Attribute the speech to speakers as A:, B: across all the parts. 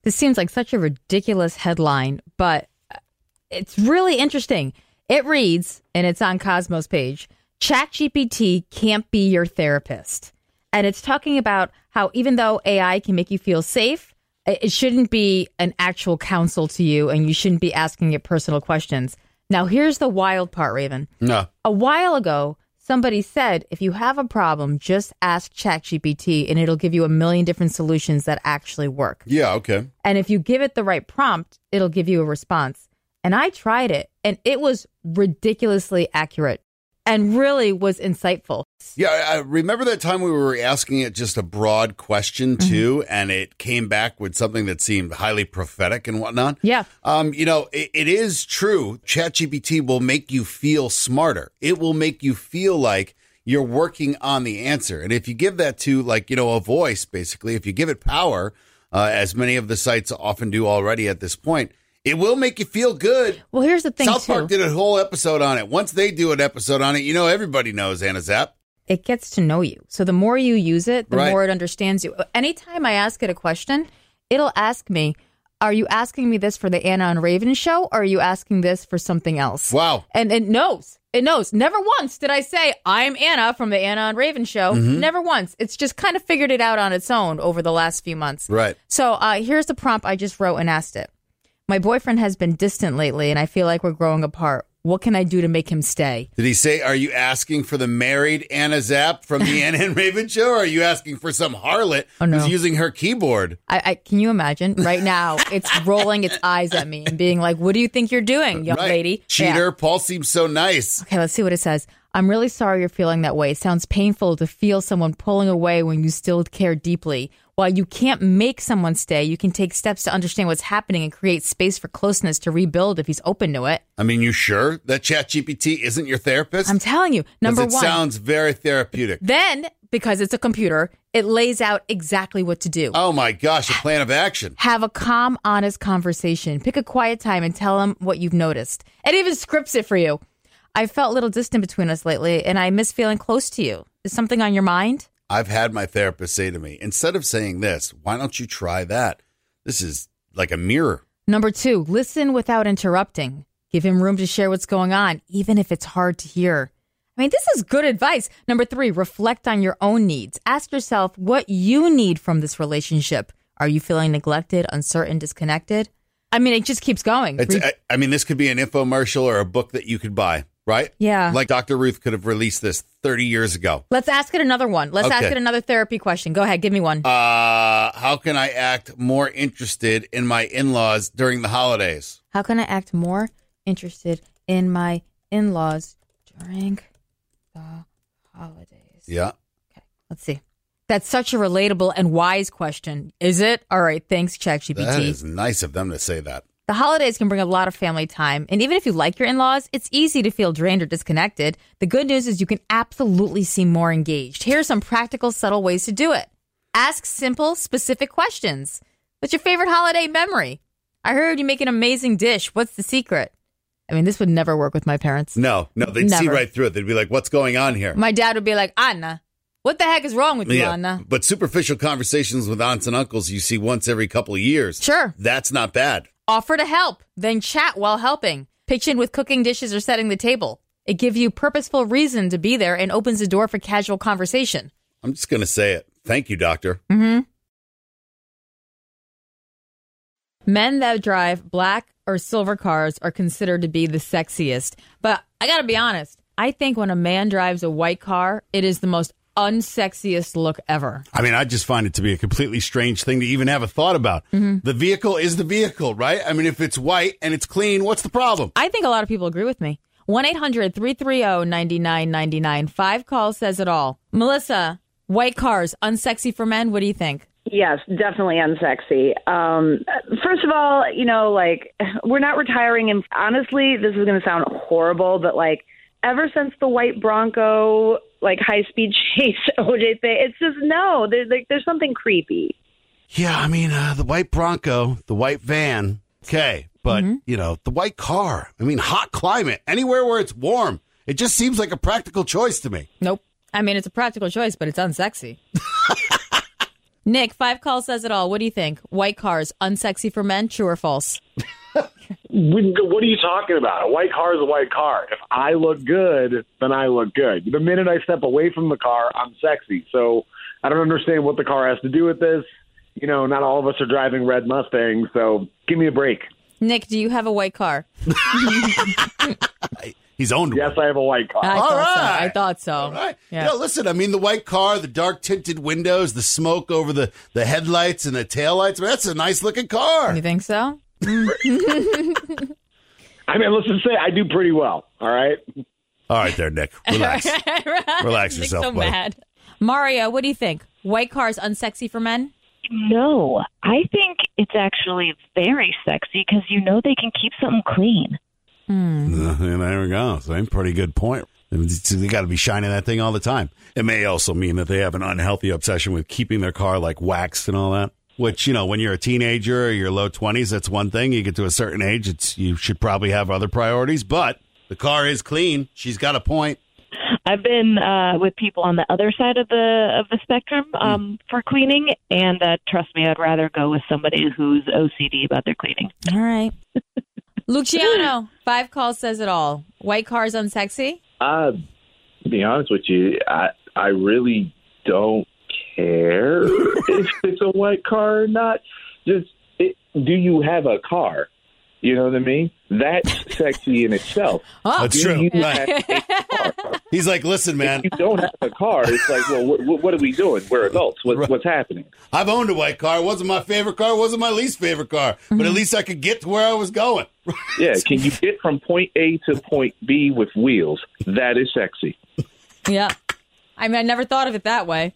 A: This seems like such a ridiculous headline, but it's really interesting. It reads, and it's on Cosmo's page, ChatGPT can't be your therapist. And it's talking about how even though AI can make you feel safe, it shouldn't be an actual counsel to you, and you shouldn't be asking it personal questions. Now, here's the wild part, Raven.
B: No.
A: A while ago, somebody said, if you have a problem, just ask ChatGPT, and it'll give you a million different solutions that actually work.
B: Yeah, okay.
A: And if you give it the right prompt, it'll give you a response. And I tried it, and it was ridiculously accurate and really was insightful.
B: Yeah, I remember that time we were asking it just a broad question, too, and it came back with something that seemed highly prophetic and whatnot.
A: Yeah.
B: It is true. ChatGPT will make you feel smarter. It will make you feel like you're working on the answer. And if you give that to, a voice, basically, if you give it power, as many of the sites often do already at this point, it will make you feel good.
A: Well, here's the thing,
B: South Park did a whole episode on it. Once they do an episode on it, everybody knows Anna Zapp.
A: It gets to know you. So the more you use it, the
B: Right.
A: more it understands you. Anytime I ask it a question, it'll ask me, are you asking me this for the Anna and Raven show, or are you asking this for something else?
B: Wow.
A: And it knows. It knows. Never once did I say, I'm Anna from the Anna and Raven show. Never once. It's just kind of figured it out on its own over the last few months.
B: Right.
A: So here's the prompt I just wrote and asked it. My boyfriend has been distant lately, and I feel like we're growing apart. What can I do to make him stay?
B: Did he say, are you asking for the married Anna Zapp from the Anna and Raven show, or are you asking for some harlot who's using her keyboard?
A: I can you imagine? Right now, it's rolling its eyes at me and being like, what do you think you're doing, young lady?
B: Cheater.
A: Yeah.
B: Paul seems so nice.
A: Okay, let's see what it says. I'm really sorry you're feeling that way. It sounds painful to feel someone pulling away when you still care deeply. While you can't make someone stay, you can take steps to understand what's happening and create space for closeness to rebuild if he's open to it.
B: I mean, you sure that ChatGPT isn't your therapist?
A: I'm telling you, number one.
B: It sounds very therapeutic.
A: Then, because it's a computer, it lays out exactly what to do.
B: Oh my gosh, a plan of action.
A: Have a calm, honest conversation. Pick a quiet time and tell him what you've noticed. It even scripts it for you. I felt a little distant between us lately, and I miss feeling close to you. Is something on your mind?
B: I've had my therapist say to me, instead of saying this, why don't you try that? This is like a mirror.
A: Number 2, listen without interrupting. Give him room to share what's going on, even if it's hard to hear. I mean, this is good advice. Number 3, reflect on your own needs. Ask yourself what you need from this relationship. Are you feeling neglected, uncertain, disconnected? I mean, it just keeps going.
B: This could be an infomercial or a book that you could buy, right?
A: Yeah.
B: Like Dr. Ruth could have released this 30 years ago.
A: Let's ask it another one. Let's ask it another therapy question. Go ahead. Give me one.
B: How can I act more interested in my in-laws during the holidays?
A: How can I act more interested in my in-laws during the holidays?
B: Yeah.
A: Okay. Let's see. That's such a relatable and wise question. Is it? All right. Thanks, ChatGPT.
B: That is nice of them to say that.
A: The holidays can bring a lot of family time. And even if you like your in-laws, it's easy to feel drained or disconnected. The good news is you can absolutely seem more engaged. Here are some practical, subtle ways to do it. Ask simple, specific questions. What's your favorite holiday memory? I heard you make an amazing dish. What's the secret? I mean, this would never work with my parents.
B: No, they'd see right through it. They'd be like, what's going on here?
A: My dad would be like, Anna, what the heck is wrong with you, Anna?
B: But superficial conversations with aunts and uncles you see once every couple of years.
A: Sure.
B: That's not bad.
A: Offer to help, then chat while helping. Pitch in with cooking dishes or setting the table. It gives you purposeful reason to be there and opens the door for casual conversation.
B: I'm just going to say it. Thank you, doctor.
A: Mm-hmm. Men that drive black or silver cars are considered to be the sexiest. But I got to be honest. I think when a man drives a white car, it is the most unsexiest look ever.
B: I mean, I just find it to be a completely strange thing to even have a thought about. Mm-hmm. The vehicle is the vehicle, right? I mean, if it's white and it's clean, what's the problem?
A: I think a lot of people agree with me. 1-800-330-9999. 5 calls says it all. Melissa, white cars, unsexy for men. What do you think?
C: Yes, definitely unsexy. First of all, we're not retiring. And honestly, this is going to sound horrible, but ever since the white Bronco, high-speed chase OJ thing, it's just, no, there's something creepy.
B: Yeah, I mean, the white Bronco, the white van, okay, but, the white car, I mean, hot climate, anywhere where it's warm, it just seems like a practical choice to me.
A: Nope. I mean, it's a practical choice, but it's unsexy. Nick, 5 calls says it all. What do you think? White cars, unsexy for men, true or false?
D: What are you talking about? A white car is a white car. If I look good, then I look good. The minute I step away from the car, I'm sexy. So I don't understand what the car has to do with this. You know, not all of us are driving red Mustangs, so give me a break.
A: Nick, do you have a white car?
B: He's owned one.
D: Yes, I have a white car.
A: I thought so.
B: All right.
A: Yeah.
B: You know, listen, I mean, the white car, the dark tinted windows, the smoke over the headlights and the taillights, I mean, that's a nice looking car.
A: You think so?
D: I mean, let's just say I do pretty well, all right?
B: All right there, Nick. Relax. Relax
A: Nick's
B: yourself,
A: so
B: buddy.
A: mad. Mario, what do you think? White cars unsexy for men?
E: No, I think it's actually very sexy because they can keep something clean.
B: There we go. Same pretty good point. They got to be shining that thing all the time. It may also mean that they have an unhealthy obsession with keeping their car like waxed and all that. Which, you know, when you're a teenager or your low 20s, that's one thing. You get to a certain age, you should probably have other priorities. But the car is clean. She's got a point.
E: I've been with people on the other side of the spectrum for cleaning, and trust me, I'd rather go with somebody who's OCD about their cleaning.
A: All right. Luciano, 5 calls says it all. White cars unsexy?
F: To be honest with you, I really don't care if it's a white car or not. Do you have a car? You know what I mean? That's sexy in itself.
A: Oh,
B: That's true.
F: You
B: Right.
F: have a car?
B: He's like, listen, man,
F: If you don't have a car, it's like, well, what are we doing? We're adults. What's happening?
B: I've owned a white car. It wasn't my favorite car. It wasn't my least favorite car. But at least I could get to where I was going.
F: Yeah, can you get from point A to point B with wheels? That is sexy.
A: yeah. I mean, I never thought of it that way.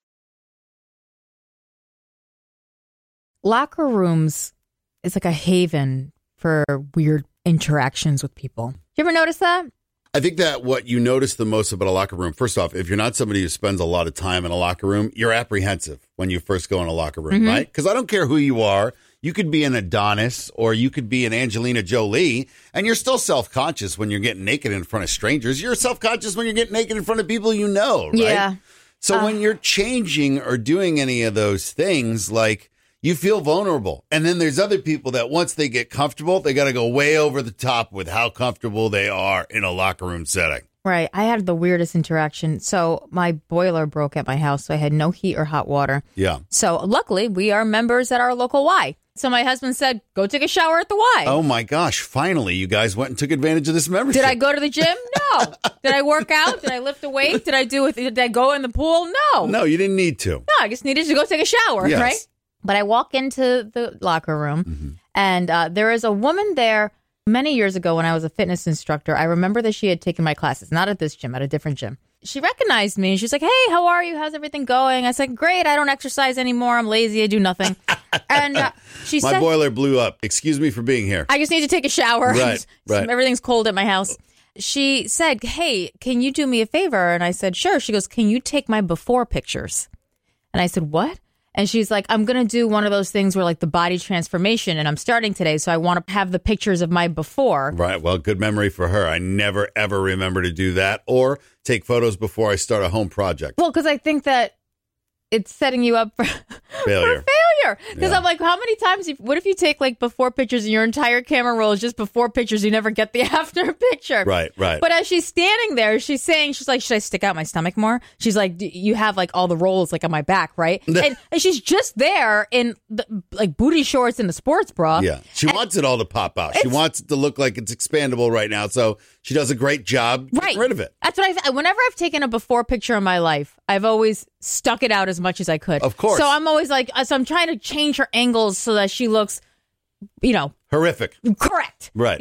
A: Locker rooms is like a haven for weird interactions with people. You ever notice that?
B: I think that what you notice the most about a locker room, first off, if you're not somebody who spends a lot of time in a locker room, you're apprehensive when you first go in a locker room, right? Because I don't care who you are. You could be an Adonis or you could be an Angelina Jolie, and you're still self-conscious when you're getting naked in front of strangers. You're self-conscious when you're getting naked in front of people you know, right?
A: Yeah.
B: So when you're changing or doing any of those things, like, you feel vulnerable. And then there's other people that once they get comfortable, they got to go way over the top with how comfortable they are in a locker room setting.
A: Right. I had the weirdest interaction. So my boiler broke at my house, so I had no heat or hot water.
B: Yeah.
A: So luckily, we are members at our local Y. So my husband said, go take a shower at the Y.
B: Oh, my gosh. Finally, you guys went and took advantage of this membership.
A: Did I go to the gym? No. Did I work out? Did I lift a weight? Did I go in the pool? No.
B: No, you didn't need to.
A: No, I just needed to go take a shower,
B: Yes.
A: right? But I walk into the locker room, and there is a woman there. Many years ago when I was a fitness instructor, I remember that she had taken my classes, not at this gym, at a different gym. She recognized me, and she's like, hey, how are you? How's everything going? I said, great. I don't exercise anymore. I'm lazy. I do nothing. And she
B: My
A: said,
B: boiler blew up. Excuse me for being here.
A: I just need to take a shower.
B: Right.
A: Everything's cold at my house. She said, hey, can you do me a favor? And I said, sure. She goes, can you take my before pictures? And I said, what? And she's like, I'm going to do one of those things where like the body transformation, and I'm starting today, so I want to have the pictures of my before.
B: Right. Well, good memory for her. I never, ever remember to do that or take photos before I start a home project.
A: Well, because I think that it's setting you up for
B: Failure.
A: for failure. Because I'm like, how many times, what if you take like before pictures and your entire camera roll is just before pictures, you never get the after picture.
B: Right.
A: But as she's standing there, she's like, should I stick out my stomach more? She's like, you have like all the rolls like on my back, right? and she's just there in the, like booty shorts and the sports bra.
B: Yeah. She wants it all to pop out. She wants it to look like it's expandable right now. So she does a great job getting rid of it.
A: That's what whenever I've taken a before picture in my life, I've always stuck it out as much as I could.
B: Of course.
A: So I'm always like, I'm trying to change her angles so that she looks,
B: Horrific.
A: correct.
B: Right.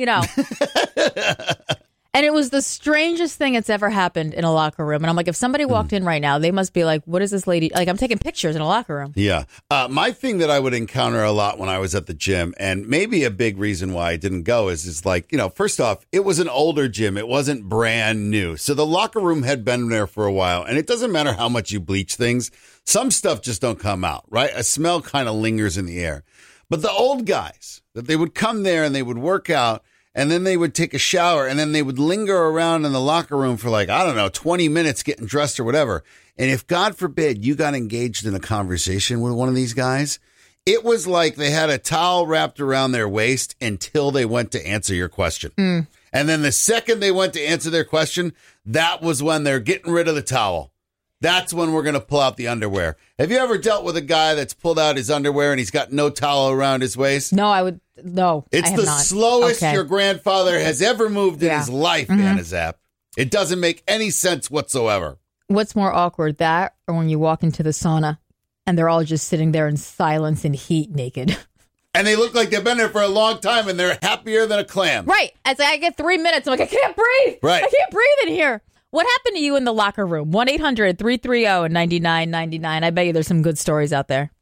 A: And it was the strangest thing that's ever happened in a locker room. And I'm like, if somebody walked in right now, they must be like, what is this lady? Like, I'm taking pictures in a locker room.
B: Yeah. My thing that I would encounter a lot when I was at the gym, and maybe a big reason why I didn't go is like, first off, it was an older gym. It wasn't brand new. So the locker room had been there for a while. And it doesn't matter how much you bleach things. Some stuff just don't come out, right? A smell kind of lingers in the air. But the old guys, that they would come there and they would work out, and then they would take a shower, and then they would linger around in the locker room for like, I don't know, 20 minutes getting dressed or whatever. And if, God forbid, you got engaged in a conversation with one of these guys, it was like they had a towel wrapped around their waist until they went to answer your question. And then the second they went to answer their question, that was when they're getting rid of the towel. That's when we're going to pull out the underwear. Have you ever dealt with a guy that's pulled out his underwear and he's got no towel around his waist?
A: No,
B: It's the slowest your grandfather has ever moved in his life, Anna Zapp. It doesn't make any sense whatsoever.
A: What's more awkward, that or when you walk into the sauna and they're all just sitting there in silence and heat naked?
B: And they look like they've been there for a long time and they're happier than a clam.
A: Right. As I get 3 minutes, I'm like, I can't breathe.
B: Right.
A: I can't breathe in here. What happened to you in the locker room? 1-800-330-9999. I bet you there's some good stories out there.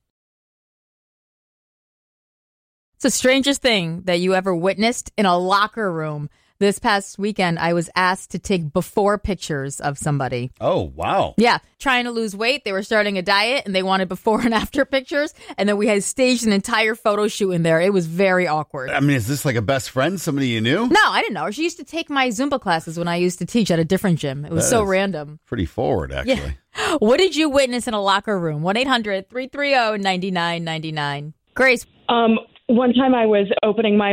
A: It's the strangest thing that you ever witnessed in a locker room. This past weekend, I was asked to take before pictures of somebody.
B: Oh, wow.
A: Yeah, trying to lose weight. They were starting a diet, and they wanted before and after pictures. And then we had staged an entire photo shoot in there. It was very awkward.
B: I mean, is this like a best friend, somebody you knew?
A: No, I didn't know her. She used to take my Zumba classes when I used to teach at a different gym. It was so random.
B: Pretty forward, actually.
A: Yeah. What did you witness in a locker room? 1-800-330-9999. Grace.
G: One time I was opening I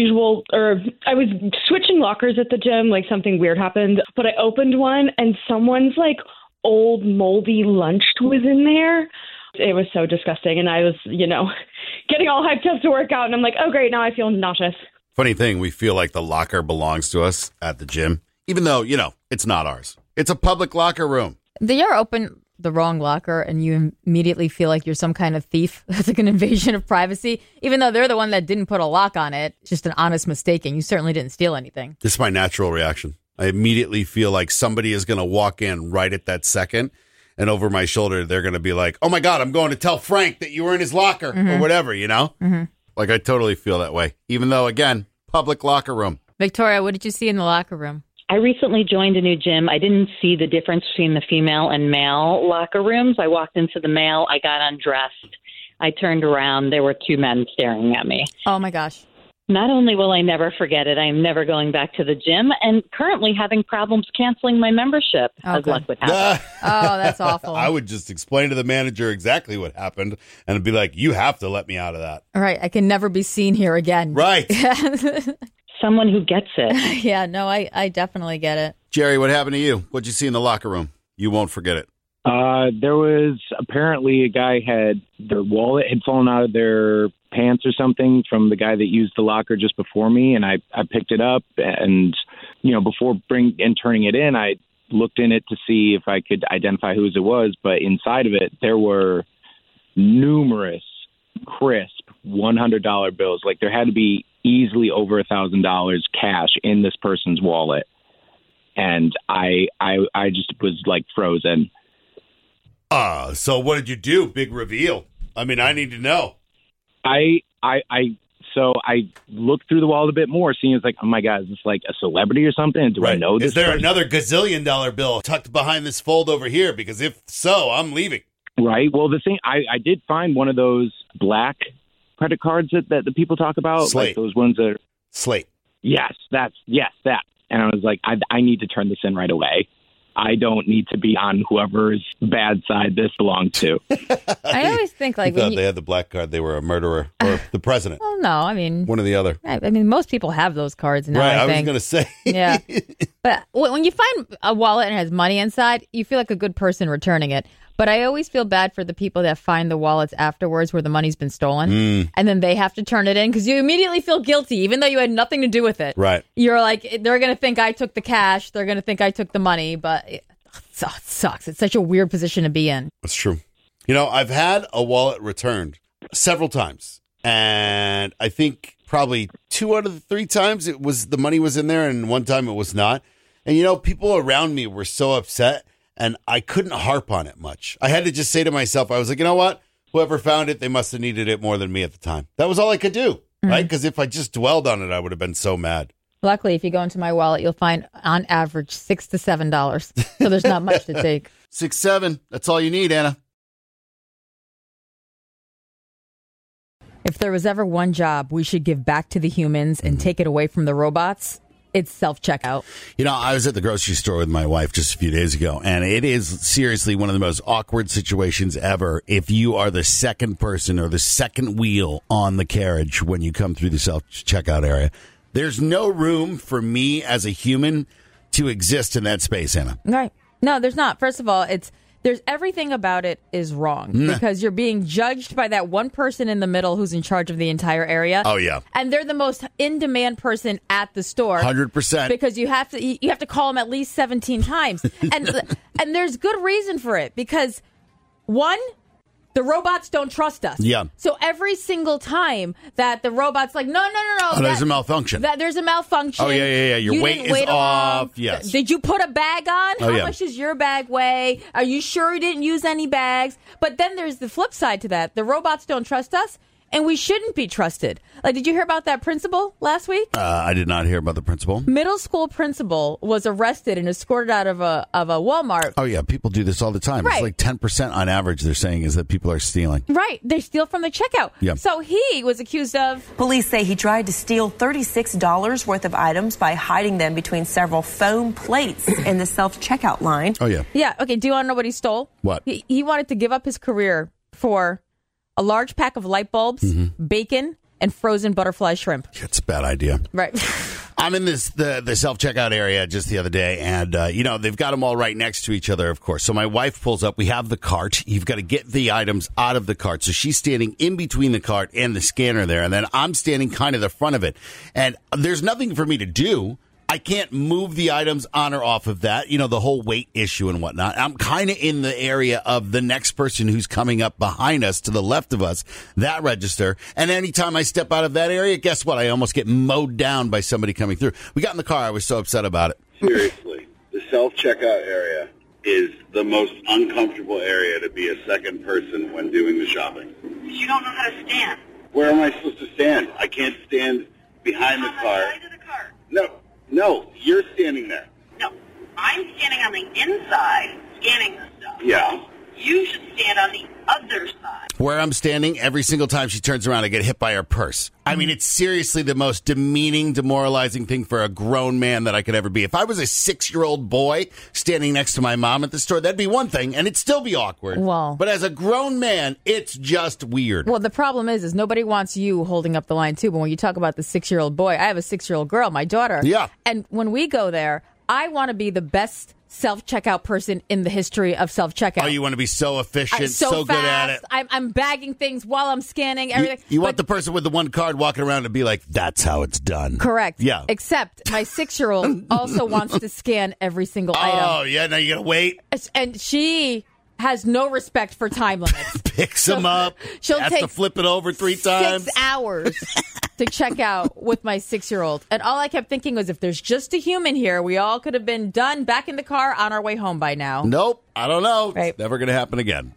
G: was switching lockers at the gym, like something weird happened, but I opened one and someone's like old moldy lunch was in there. It was so disgusting. And I was, getting all hyped up to work out and I'm like, oh great, now I feel nauseous.
B: Funny thing, we feel like the locker belongs to us at the gym, even though, it's not ours. It's a public locker room.
A: You ever open the wrong locker and you immediately feel like you're some kind of thief? It's like an invasion of privacy, even though they're the one that didn't put a lock on it. It's just an honest mistake, and you certainly didn't steal anything.
B: This is my natural reaction. I immediately feel like somebody is going to walk in right at that second, and over my shoulder, they're going to be like, oh my God, I'm going to tell Frank that you were in his locker or whatever, Like I totally feel that way, even though, again, public locker room.
A: Victoria, what did you see in the locker room?
E: I recently joined a new gym. I didn't see the difference between the female and male locker rooms. I walked into the male. I got undressed. I turned around. There were two men staring at me.
A: Oh, my gosh.
E: Not only will I never forget it, I am never going back to the gym and currently having problems canceling my membership, as luck would have it.
A: Oh, that's awful.
B: I would just explain to the manager exactly what happened and be like, you have to let me out of that.
A: All right. I can never be seen here again.
B: Right.
E: Someone who gets it.
A: Yeah, no, I definitely get it.
B: Jerry, what happened to you? What'd you see in the locker room? You won't forget it.
F: There was apparently a guy their wallet had fallen out of their pants or something from the guy that used the locker just before me, and I picked it up, and before turning it in, I looked in it to see if I could identify whose it was, but inside of it there were numerous crisp $100 bills. Like there had to be easily over $1,000 cash in this person's wallet, and I just was like frozen.
B: So what did you do? Big reveal. I mean, I need to know.
F: So I looked through the wallet a bit more, seeing it's like, oh my God, is this like a celebrity or something? Do I know this?
B: Is there
F: person?
B: another gazillion-dollar bill tucked behind this fold over here? Because if so, I'm leaving. Right.
F: Well, the thing, I did find one of those black credit cards that the people talk about.
B: Slate.
F: Like those ones that are...
B: Slate.
F: Yes, that. And I was like, I need to turn this in right away. I don't need to be on whoever's bad side this belongs to.
A: I always think like
B: thought they had the black card, they were a murderer or the president.
A: Oh no, I mean
B: one or the other.
A: I mean most people have those cards now.
B: Right,
A: I
B: was
A: think.
B: going to say.
A: Yeah, but when you find a wallet and it has money inside, you feel like a good person returning it. But I always feel bad for the people that find the wallets afterwards where the money's been stolen, and then they have to turn it in because you immediately feel guilty, even though you had nothing to do with it.
B: Right.
A: You're like, they're going to think I took the cash. They're going to think I took the money, but it sucks. It's such a weird position to be in.
B: That's true. I've had a wallet returned several times, and I think probably 2 out of the 3 times the money was in there, and one time it was not. And, people around me were so upset. And I couldn't harp on it much. I had to just say to myself, I was like, you know what? Whoever found it, they must have needed it more than me at the time. That was all I could do, right? Because if I just dwelled on it, I would have been so mad.
A: Luckily, if you go into my wallet, you'll find on average $6 to $7. So there's not much to take.
B: 6, 7. That's all you need, Anna.
A: If there was ever one job we should give back to the humans and take it away from the robots, it's self-checkout.
B: You know, I was at the grocery store with my wife just a few days ago, and it is seriously one of the most awkward situations ever if you are the second person or the second wheel on the carriage when you come through the self-checkout area. There's no room for me as a human to exist in that space, Anna.
A: Right. No, there's not. First of all, there's everything about it is wrong because you're being judged by that one person in the middle who's in charge of the entire area.
B: Oh, yeah.
A: And they're the most in-demand person at the store.
B: 100%.
A: Because you have to call them at least 17 times. And there's good reason for it because, one, the robots don't trust us.
B: Yeah.
A: So every single time that the robot's like, no.
B: Oh, there's a malfunction.
A: There's a malfunction.
B: Oh, yeah. Your weight is off. Yes.
A: Did you put a bag on?
B: Oh,
A: How much does your bag weigh? Are you sure you didn't use any bags? But then there's the flip side to that. The robots don't trust us, and we shouldn't be trusted. Like, did you hear about that principal last week?
B: I did not hear about the principal.
A: Middle school principal was arrested and escorted out of a Walmart.
B: Oh, yeah. People do this all the time.
A: Right.
B: It's like 10% on average, they're saying, is that people are stealing.
A: Right. They steal from the checkout.
B: Yeah.
A: So he was accused of...
H: Police say he tried to steal $36 worth of items by hiding them between several foam plates in the self-checkout line.
B: Oh, yeah.
A: Yeah. Okay. Do you want to know what he stole?
B: What?
A: He wanted to give up his career for a large pack of light bulbs, bacon, and frozen butterfly shrimp.
B: It's a bad idea.
A: Right.
B: I'm in the self-checkout area just the other day, and, they've got them all right next to each other, of course. So my wife pulls up. We have the cart. You've got to get the items out of the cart. So she's standing in between the cart and the scanner there, and then I'm standing kind of the front of it. And there's nothing for me to do. I can't move the items on or off of that, the whole weight issue and whatnot. I'm kind of in the area of the next person who's coming up behind us to the left of us, that register. And anytime I step out of that area, guess what? I almost get mowed down by somebody coming through. We got in the car. I was so upset about it.
I: Seriously, the self-checkout area is the most uncomfortable area to be a second person when doing the shopping.
J: You don't know how to stand.
I: Where am I supposed to stand? I can't stand behind the car.
J: On the side of the car.
I: No, you're standing there.
J: No, I'm standing on the inside scanning the stuff.
I: Yeah.
J: You should stand on the other side.
B: Where I'm standing, every single time she turns around, I get hit by her purse. I mean, it's seriously the most demeaning, demoralizing thing for a grown man that I could ever be. If I was a 6-year-old boy standing next to my mom at the store, that'd be one thing, and it'd still be awkward.
A: Well,
B: but as a grown man, it's just weird.
A: Well, the problem is nobody wants you holding up the line, too. But when you talk about the 6-year-old boy, I have a 6-year-old girl, my daughter.
B: Yeah.
A: And when we go there, I want to be the best self-checkout person in the history of self-checkout.
B: Oh, you want to be so efficient,
A: so
B: good at it.
A: I'm bagging things while I'm scanning everything.
B: You want the person with the one card walking around to be like, that's how it's done.
A: Correct.
B: Yeah.
A: Except my 6-year-old also wants to scan every single item.
B: Oh, yeah, now you got to wait.
A: And she has no respect for time limits.
B: Picks them up.
A: She'll
B: has
A: take
B: to flip it over 3 times.
A: 6 hours to check out with my 6-year-old. And all I kept thinking was if there's just a human here, we all could have been done back in the car on our way home by now.
B: Nope. I don't know.
A: Right.
B: It's never going to happen again.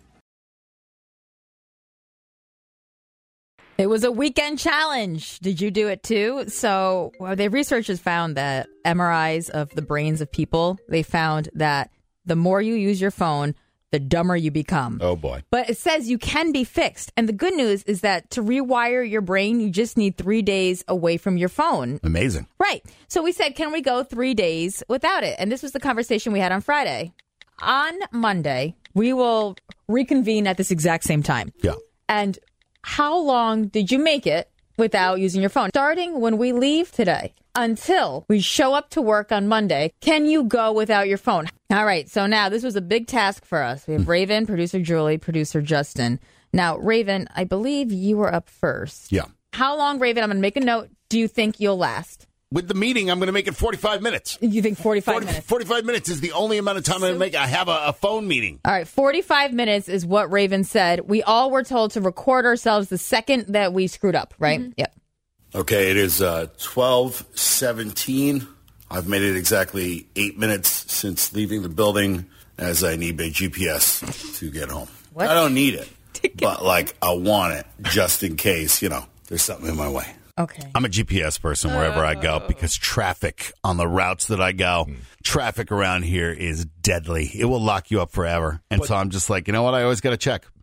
A: It was a weekend challenge. Did you do it too? So the researchers found that MRIs of the brains of people, they found that the more you use your phone, the dumber you become.
B: Oh, boy.
A: But it says you can be fixed. And the good news is that to rewire your brain, you just need 3 days away from your phone.
B: Amazing.
A: Right. So we said, can we go 3 days without it? And this was the conversation we had on Friday. On Monday, we will reconvene at this exact same time.
B: Yeah.
A: And how long did you make it without using your phone? Starting when we leave today until we show up to work on Monday, can you go without your phone? All right. So now this was a big task for us. We have Raven, producer Julie, producer Justin. Now, Raven, I believe you were up first.
B: Yeah.
A: How long, Raven? I'm going to make a note. Do you think you'll last?
B: With the meeting, I'm going to make it 45 minutes.
A: You think 45 minutes?
B: 45 minutes is the only amount of time I'm going to make. I have a phone meeting.
A: All right, 45 minutes is what Raven said. We all were told to record ourselves the second that we screwed up, right? Mm-hmm. Yep.
B: Okay, it is 12:17. I've made it exactly 8 minutes since leaving the building, as I need my GPS to get home.
A: What?
B: I don't need it, but I want it just in case, there's something in my way.
A: Okay.
B: I'm a GPS person wherever I go because traffic on the routes that I go, traffic around here is deadly. It will lock you up forever. And so I'm just like, you know what? I always got to check.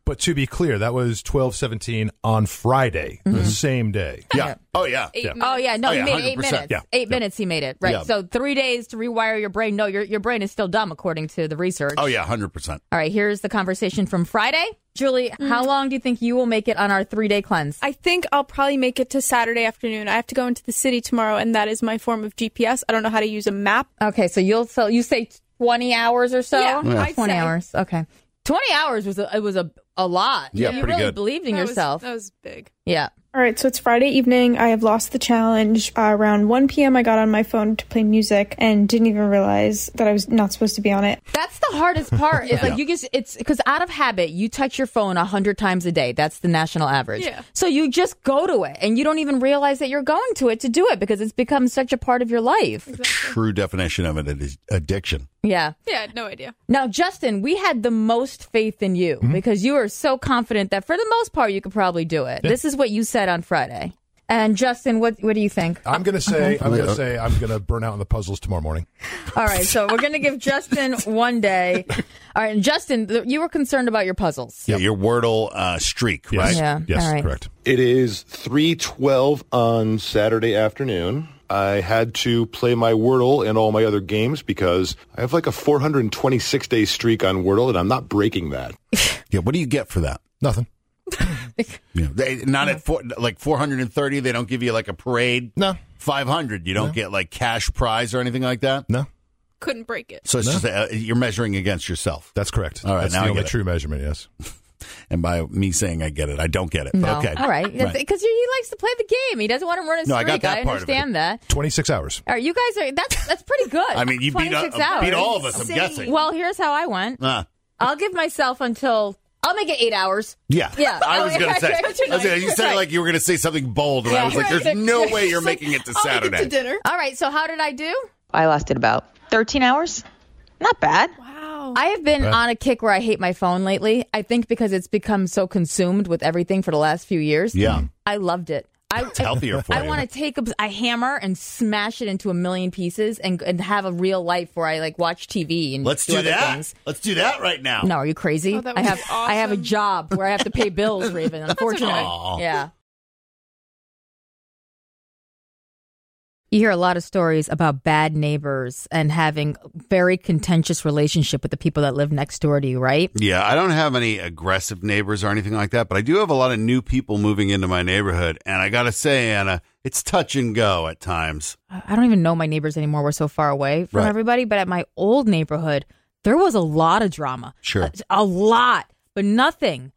K: But to be clear, that was 12:17 on Friday, the same day.
B: Yeah. Oh, yeah.
A: No, he made 8 minutes.
K: Yeah.
A: 8 minutes he made it. Right.
B: Yeah.
A: So 3 days to rewire your brain. No, your brain is still dumb, according to the research.
B: Oh, yeah, 100%.
A: All right, here's the conversation from Friday. Julie, how long do you think you will make it on our 3-day cleanse?
L: I think I'll probably make it to Saturday afternoon. I have to go into the city tomorrow, and that is my form of GPS. I don't know how to use a map.
A: Okay, so you say 20 hours or so?
L: Yeah,
A: I'd 20 hours. Okay. 20 hours was a lot.
B: Yeah,
A: you
B: pretty
A: really
B: good.
A: believed in yourself.
L: That was big.
A: Yeah.
L: All right, so it's Friday evening. I have lost the challenge. Around 1 p.m., I got on my phone to play music and didn't even realize that I was not supposed to be on it.
A: That's the hardest part. It's like it's because out of habit, you touch your phone 100 times a day. That's the national average.
L: Yeah.
A: So you just go to it and you don't even realize that you're going to it to do it because it's become such a part of your life.
B: The true definition of it is addiction.
A: Yeah.
L: Yeah, I had no idea.
A: Now, Justin, we had the most faith in you because you were so confident that for the most part you could probably do it. Yeah. This is what you said on Friday. And Justin, what do you think?
K: I'm going to say I'm going to burn out on the puzzles tomorrow morning.
A: All right, so we're going to give Justin 1 day. All right, and Justin, you were concerned about your puzzles.
B: Yeah, your Wordle streak,
K: Yes.
B: right?
A: Yeah.
K: Yes,
A: All right.
K: correct.
M: It is 3:12 on Saturday afternoon. I had to play my Wordle and all my other games because I have like a 426-day streak on Wordle, and I'm not breaking that.
B: Yeah, what do you get for that?
K: Nothing.
B: Not at 430. They don't give you like a parade.
K: No.
B: 500. You don't get like cash prize or anything like that.
K: No.
L: Couldn't break it.
B: So it's just you're measuring against yourself.
K: That's correct.
B: All right,
K: That's
B: now
K: the
B: I
K: only
B: get it.
K: true measurement. Yes.
B: And by me saying I get it, I don't get it.
A: No.
B: But okay.
A: All right. Because he likes to play the game. He doesn't want to run a streak.
B: No, I got that part of it.
A: understand that.
K: 26 hours.
A: All right, you guys are that's pretty good.
B: I mean, you beat
A: 26 hours.
B: all of us, I'm guessing.
A: Well, here's how I went. I'll give myself I'll make it 8 hours.
B: Yeah.
A: Yeah.
B: I was going to say. You said like you were going to say something bold, and I was like, there's no way you're making it to Saturday.
L: I'll make it to dinner.
A: All right, so how did I do?
N: I lasted about 13 hours. Not bad.
L: Wow.
A: I have been on a kick where I hate my phone lately. I think because it's become so consumed with everything for the last few years.
B: Yeah.
A: I loved it.
B: It's healthier for you.
A: I want to take a hammer and smash it into a million pieces and have a real life where I like watch TV and
B: Let's
A: do
B: do
A: other
B: that.
A: things.
B: Let's do that right now.
A: No, are you crazy?
L: Oh, that would be
A: I have a
L: awesome.
A: job where I have to pay bills, Raven. Unfortunately.
B: Aw.
A: Yeah. You hear a lot of stories about bad neighbors and having very contentious relationship with the people that live next door to you, right?
B: Yeah, I don't have any aggressive neighbors or anything like that, but I do have a lot of new people moving into my neighborhood. And I got to say, Anna, it's touch and go at times.
A: I don't even know my neighbors anymore. We're so far away from everybody. But at my old neighborhood, there was a lot of drama.
B: Sure.
A: A lot. But nothing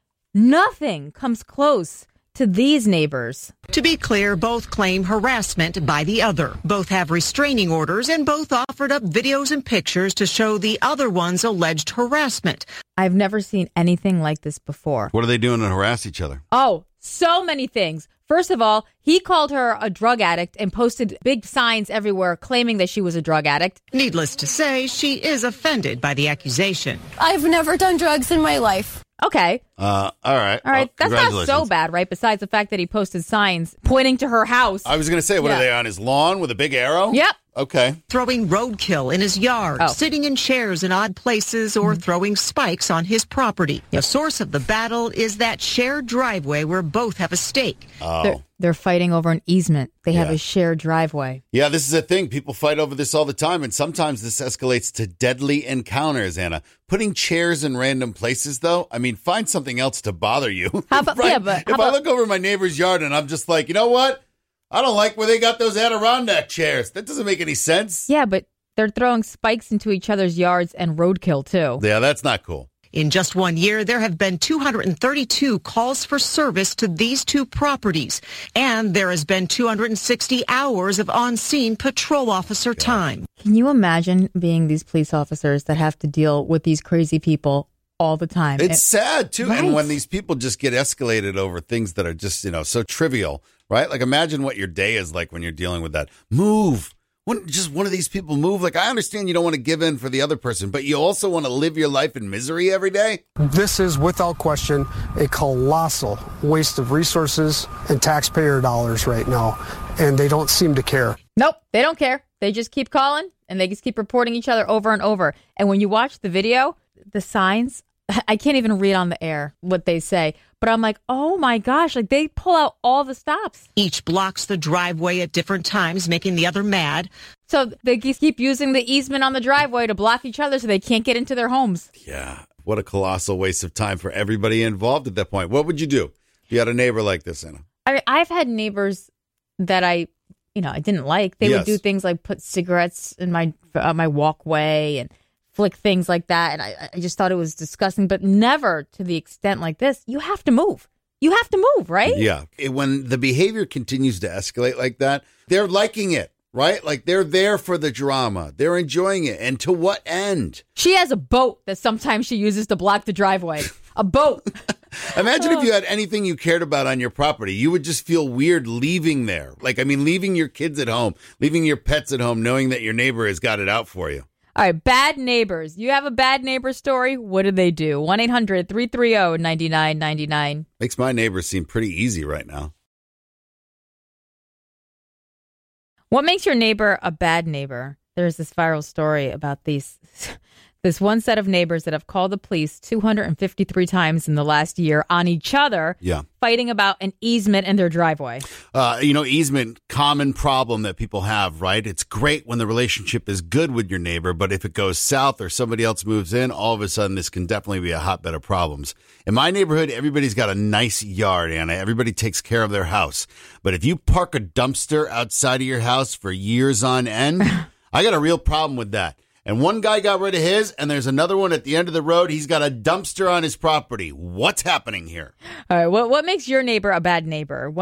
A: comes close to these neighbors.
O: To be clear, both claim harassment by the other. Both have restraining orders and both offered up videos and pictures to show the other one's alleged harassment.
A: I've never seen anything like this before.
B: What are they doing to harass each other?
A: Oh, so many things. First of all, he called her a drug addict and posted big signs everywhere claiming that she was a drug addict.
O: Needless to say, she is offended by the accusation.
P: I've never done drugs in my life.
A: Okay.
B: All right.
A: All right.
B: Well,
A: that's not so bad, right? Besides the fact that he posted signs pointing to her house.
B: I was going to say, what are they on his lawn with a big arrow?
A: Yep.
B: Okay.
O: Throwing roadkill in his yard, sitting in chairs in odd places, or throwing spikes on his property. The source of the battle is that shared driveway where both have a stake.
B: Oh.
A: They're fighting over an easement. They have a shared driveway.
B: Yeah, this is a thing. People fight over this all the time, and sometimes this escalates to deadly encounters, Anna. Putting chairs in random places, though, I mean, find something else to bother you.
A: How about,
B: right? If I look over my neighbor's yard and I'm just like, you know what? I don't like where they got those Adirondack chairs. That doesn't make any sense.
A: Yeah, but they're throwing spikes into each other's yards and roadkill, too.
B: Yeah, that's not cool.
O: In just 1 year, there have been 232 calls for service to these two properties, and there has been 260 hours of on-scene patrol officer time.
A: Can you imagine being these police officers that have to deal with these crazy people all the time?
B: It's sad, too.
A: Right.
B: And when these people just get escalated over things that are just, so trivial, right? Like, imagine what your day is like when you're dealing with that. Move. Wouldn't just one of these people move? Like, I understand you don't want to give in for the other person, but you also want to live your life in misery every day?
Q: This is, without question, a colossal waste of resources and taxpayer dollars right now, and they don't seem to care.
A: Nope, they don't care. They just keep calling, and they just keep reporting each other over and over. And when you watch the video, the signs, I can't even read on the air what they say. But I'm like, oh my gosh, like they pull out all the stops.
O: Each blocks the driveway at different times, making the other mad.
A: So they keep using the easement on the driveway to block each other so they can't get into their homes.
B: Yeah. What a colossal waste of time for everybody involved at that point. What would you do if you had a neighbor like this, Anna?
A: I mean, I've had neighbors that I didn't like. They would do things like put cigarettes in my walkway and flick things like that. And I just thought it was disgusting, but never to the extent like this. You have to move. You have to move, right?
B: Yeah. When the behavior continues to escalate like that, they're liking it, right? Like they're there for the drama. They're enjoying it. And to what end?
A: She has a boat that sometimes she uses to block the driveway. A boat.
B: Imagine if you had anything you cared about on your property. You would just feel weird leaving there. Leaving your kids at home, leaving your pets at home, knowing that your neighbor has got it out for you.
A: All right, bad neighbors. You have a bad neighbor story? What did they do? 1-800-330-9999.
B: Makes my neighbors seem pretty easy right now.
A: What makes your neighbor a bad neighbor? There's this viral story about this one set of neighbors that have called the police 253 times in the last year on each other, fighting about an easement in their driveway.
B: Easement, common problem that people have, right? It's great when the relationship is good with your neighbor, but if it goes south or somebody else moves in, all of a sudden this can definitely be a hotbed of problems. In my neighborhood, everybody's got a nice yard, Anna. Everybody takes care of their house. But if you park a dumpster outside of your house for years on end, I got a real problem with that. And one guy got rid of his, and there's another one at the end of the road. He's got a dumpster on his property. What's happening here?
A: All right, what makes your neighbor a bad neighbor?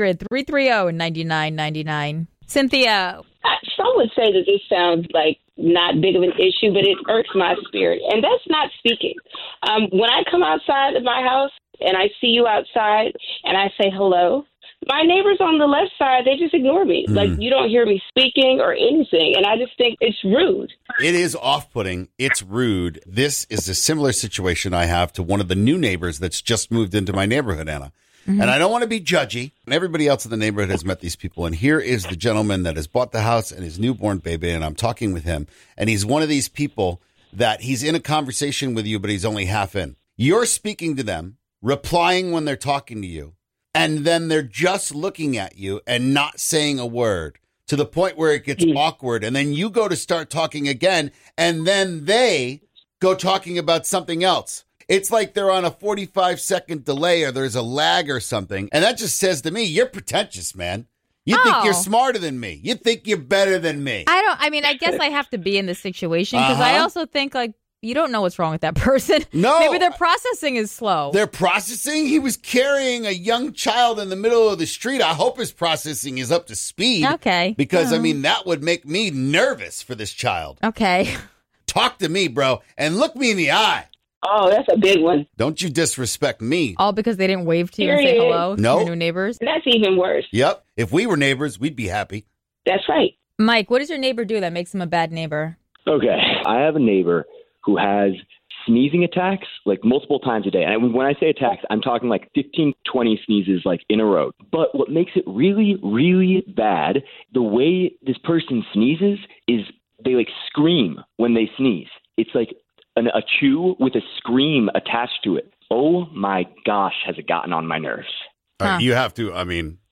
A: 1-800-330-9999. Cynthia.
R: Some would say that this sounds like not big of an issue, but it irks my spirit. And that's not speaking. When I come outside of my house and I see you outside and I say hello, my neighbors on the left side, they just ignore me. Like, you don't hear me speaking or anything. And I just think it's rude.
B: It is off-putting. It's rude. This is a similar situation I have to one of the new neighbors that's just moved into my neighborhood, Anna. And I don't want to be judgy. Everybody else in the neighborhood has met these people. And here is the gentleman that has bought the house and his newborn baby. And I'm talking with him. And he's one of these people that he's in a conversation with you, but he's only half in. You're speaking to them, replying when they're talking to you. And then they're just looking at you and not saying a word to the point where it gets awkward. And then you go to start talking again, and then they go talking about something else. It's like they're on a 45-second delay or there's a lag or something. And that just says to me, you're pretentious, man. You think you're smarter than me. You think you're better than me.
A: I guess I have to be in this situation because I also think, like, you don't know what's wrong with that person.
B: No.
A: Maybe their processing is slow.
B: Their processing? He was carrying a young child in the middle of the street. I hope his processing is up to speed.
A: Okay.
B: Because, that would make me nervous for this child.
A: Okay.
B: Talk to me, bro, and look me in the eye.
R: Oh, that's a big one.
B: Don't you disrespect me.
A: All because they didn't wave to you and say hello to your new neighbors?
R: That's even worse.
B: Yep. If we were neighbors, we'd be happy.
R: That's right.
A: Mike, what does your neighbor do that makes him a bad neighbor?
S: Okay. I have a neighbor who has sneezing attacks like multiple times a day. And when I say attacks, I'm talking like 15, 20 sneezes like in a row. But what makes it really, really bad, the way this person sneezes is they like scream when they sneeze. It's like a chew with a scream attached to it. Oh my gosh, has it gotten on my nerves.
B: All right, you have to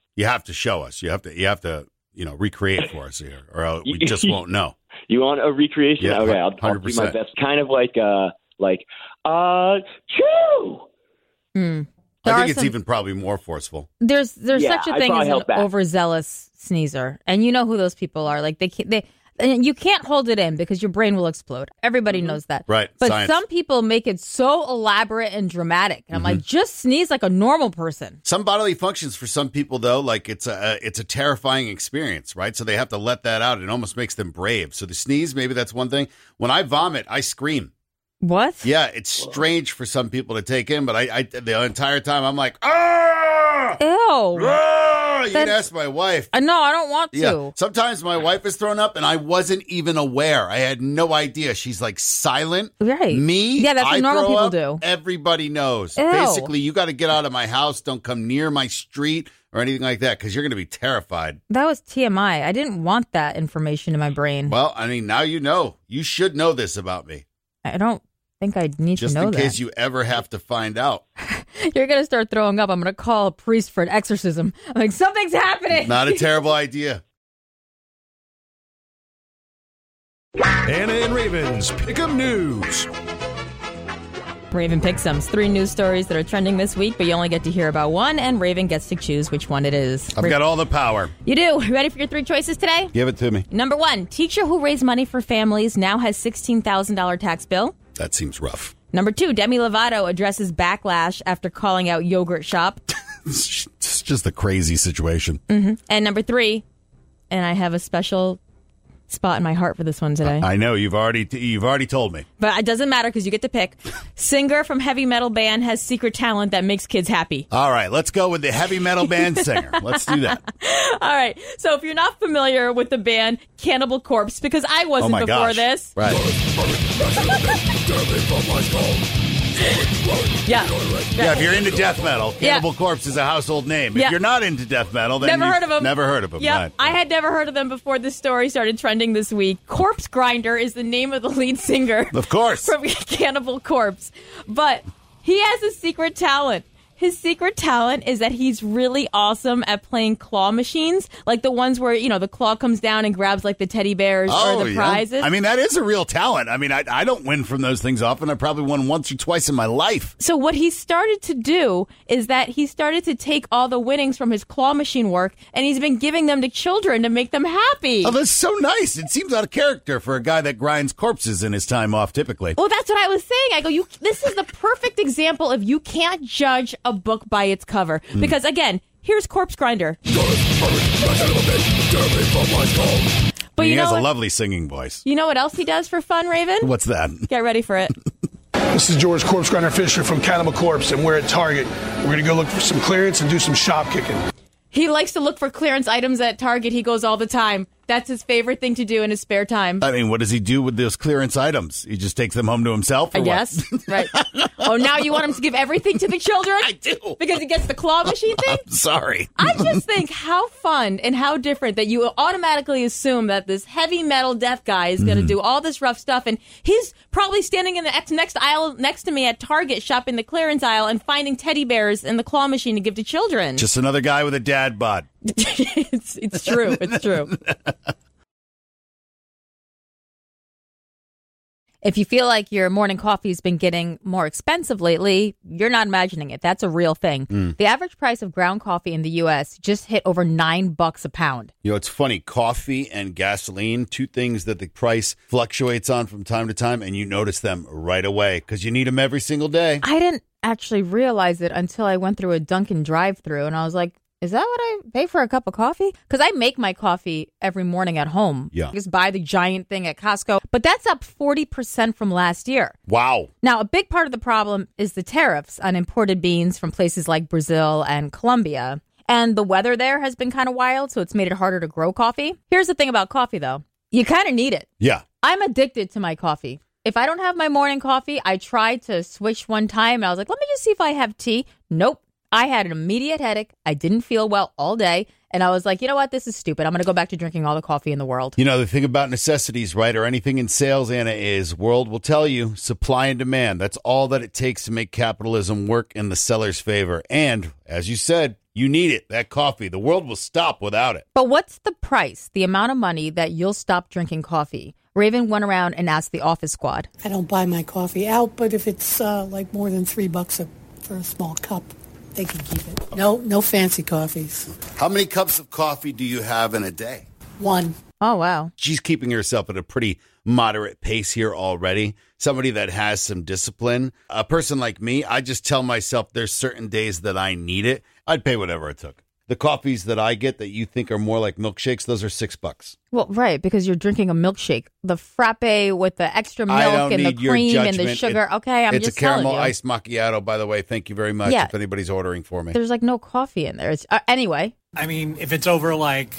B: show us. You have to recreate for us here, or we just won't know.
S: You want a recreation?
B: Yeah,
S: okay, I'll do my best. Kind of like chew.
B: I think it's even probably more forceful.
A: There's such a thing as an overzealous sneezer, and you know who those people are. Like and you can't hold it in because your brain will explode. Everybody knows that,
B: right?
A: But
B: Science.
A: Some people make it so elaborate and dramatic, and I'm like, just sneeze like a normal person.
B: Some bodily functions for some people, though, like it's a terrifying experience, right? So they have to let that out. It almost makes them brave. So the sneeze, maybe that's one thing. When I vomit, I scream.
A: What?
B: Yeah, it's strange for some people to take in, but I the entire time I'm like, ah!
A: Ew.
B: Ah! You can ask my wife.
A: No, I don't want to.
B: Yeah. Sometimes my wife is thrown up and I wasn't even aware. I had no idea. She's like silent.
A: Right.
B: Me?
A: Yeah, that's what normal people do.
B: Everybody knows.
A: Ew.
B: Basically, you got to get out of my house. Don't come near my street or anything like that because you're going to be terrified.
A: That was TMI. I didn't want that information in my brain.
B: Well, now you know. You should know this about me.
A: I don't think I need
B: Just
A: to know
B: in
A: that.
B: case you ever have to find out.
A: You're going to start throwing up. I'm going to call a priest for an exorcism. I'm like, something's happening.
B: Not a terrible idea.
K: Anna and Raven's Pick'em News.
A: Raven Pick'ems, 3 news stories that are trending this week, but you only get to hear about one, and Raven gets to choose which one it is.
B: I've got all the power.
A: You do. Ready for your 3 choices today?
B: Give it to me.
A: Number 1, teacher who raised money for families now has $16,000 tax bill.
B: That seems rough.
A: Number 2, Demi Lovato addresses backlash after calling out yogurt shop.
B: It's just a crazy situation.
A: Mm-hmm. And number 3, and I have a special spot in my heart for this one today.
B: I know you've already told me,
A: but it doesn't matter because you get to pick. Singer from heavy metal band has secret talent that makes kids happy.
B: All right, let's go with the heavy metal band singer. Let's do that.
A: All right, so if you're not familiar with the band Cannibal Corpse, because I wasn't before this,
B: right?
A: Yeah.
B: If you're into death metal, Cannibal Corpse is a household name. If you're not into death metal, then
A: never heard of them.
B: Never heard of them.
A: Yeah,
B: Right.
A: I had never heard of them before this story started trending this week. Corpse Grinder is the name of the lead singer.
B: Of course.
A: From Cannibal Corpse. But he has a secret talent. His secret talent is that he's really awesome at playing claw machines, like the ones where, the claw comes down and grabs like the teddy bears or the prizes.
B: I mean, that is a real talent. I mean, I don't win from those things often. I probably won once or twice in my life.
A: So what he started to do is that he started to take all the winnings from his claw machine work, and he's been giving them to children to make them happy.
B: Oh, that's so nice. It seems out of character for a guy that grinds corpses in his time off, typically.
A: Well, that's what I was saying. I go, this is the perfect example of you can't judge a book by its cover. Because, again, here's Corpse Grinder. But
B: he has a lovely singing voice.
A: You know what else he does for fun, Raven?
B: What's that?
A: Get ready for it.
T: This is George Corpse Grinder Fisher from Cannibal Corpse, and we're at Target. We're going to go look for some clearance and do some shop kicking.
A: He likes to look for clearance items at Target. He goes all the time. That's his favorite thing to do in his spare time.
B: I mean, what does he do with those clearance items? He just takes them home to himself? Or
A: yes. Right. Oh, now you want him to give everything to the children?
B: I do.
A: Because he gets the claw machine thing?
B: I'm sorry.
A: I just think how fun and how different that you automatically assume that this heavy metal death guy is going to do all this rough stuff. And he's probably standing in the next aisle next to me at Target shopping the clearance aisle and finding teddy bears in the claw machine to give to children.
B: Just another guy with a dad bod.
A: It's true. It's true. If you feel like your morning coffee's been getting more expensive lately, you're not imagining it. That's a real thing. The average price of ground coffee in the U.S. just hit over $9 a pound.
B: You know, it's funny. Coffee and gasoline, 2 things that the price fluctuates on from time to time, and you notice them right away because you need them every single day.
A: I didn't actually realize it until I went through a Dunkin' drive-thru, and I was like, is that what I pay for a cup of coffee? Because I make my coffee every morning at home.
B: Yeah.
A: Just buy the giant thing at Costco. But that's up 40% from last year.
B: Wow.
A: Now, a big part of the problem is the tariffs on imported beans from places like Brazil and Colombia. And the weather there has been kind of wild, so it's made it harder to grow coffee. Here's the thing about coffee, though. You kind of need it.
B: Yeah.
A: I'm addicted to my coffee. If I don't have my morning coffee, I tried to switch one time, and I was like, let me just see if I have tea. Nope. I had an immediate headache. I didn't feel well all day. And I was like, you know what? This is stupid. I'm going to go back to drinking all the coffee in the world.
B: You know, the thing about necessities, right, or anything in sales, Anna, is world will tell you supply and demand. That's all that it takes to make capitalism work in the seller's favor. And as you said, you need it, that coffee. The world will stop without it.
A: But what's the price, the amount of money that you'll stop drinking coffee? Raven went around and asked the office squad.
U: I don't buy my coffee out, but if it's like more than $3 for a small cup, they can keep it. No fancy coffees.
B: How many cups of coffee do you have in a day?
U: 1.
A: Oh, wow.
B: She's keeping herself at a pretty moderate pace here already. Somebody that has some discipline. A person like me, I just tell myself there's certain days that I need it. I'd pay whatever it took. The coffees that I get that you think are more like milkshakes, those are $6.
A: Well, right, because you're drinking a milkshake. The frappe with the extra milk and the cream and the sugar. Okay, I'm just telling you.
B: It's a caramel iced macchiato, by the way. Thank you very much if anybody's ordering for me.
A: There's like no coffee in there. It's, anyway.
V: I mean, if it's over like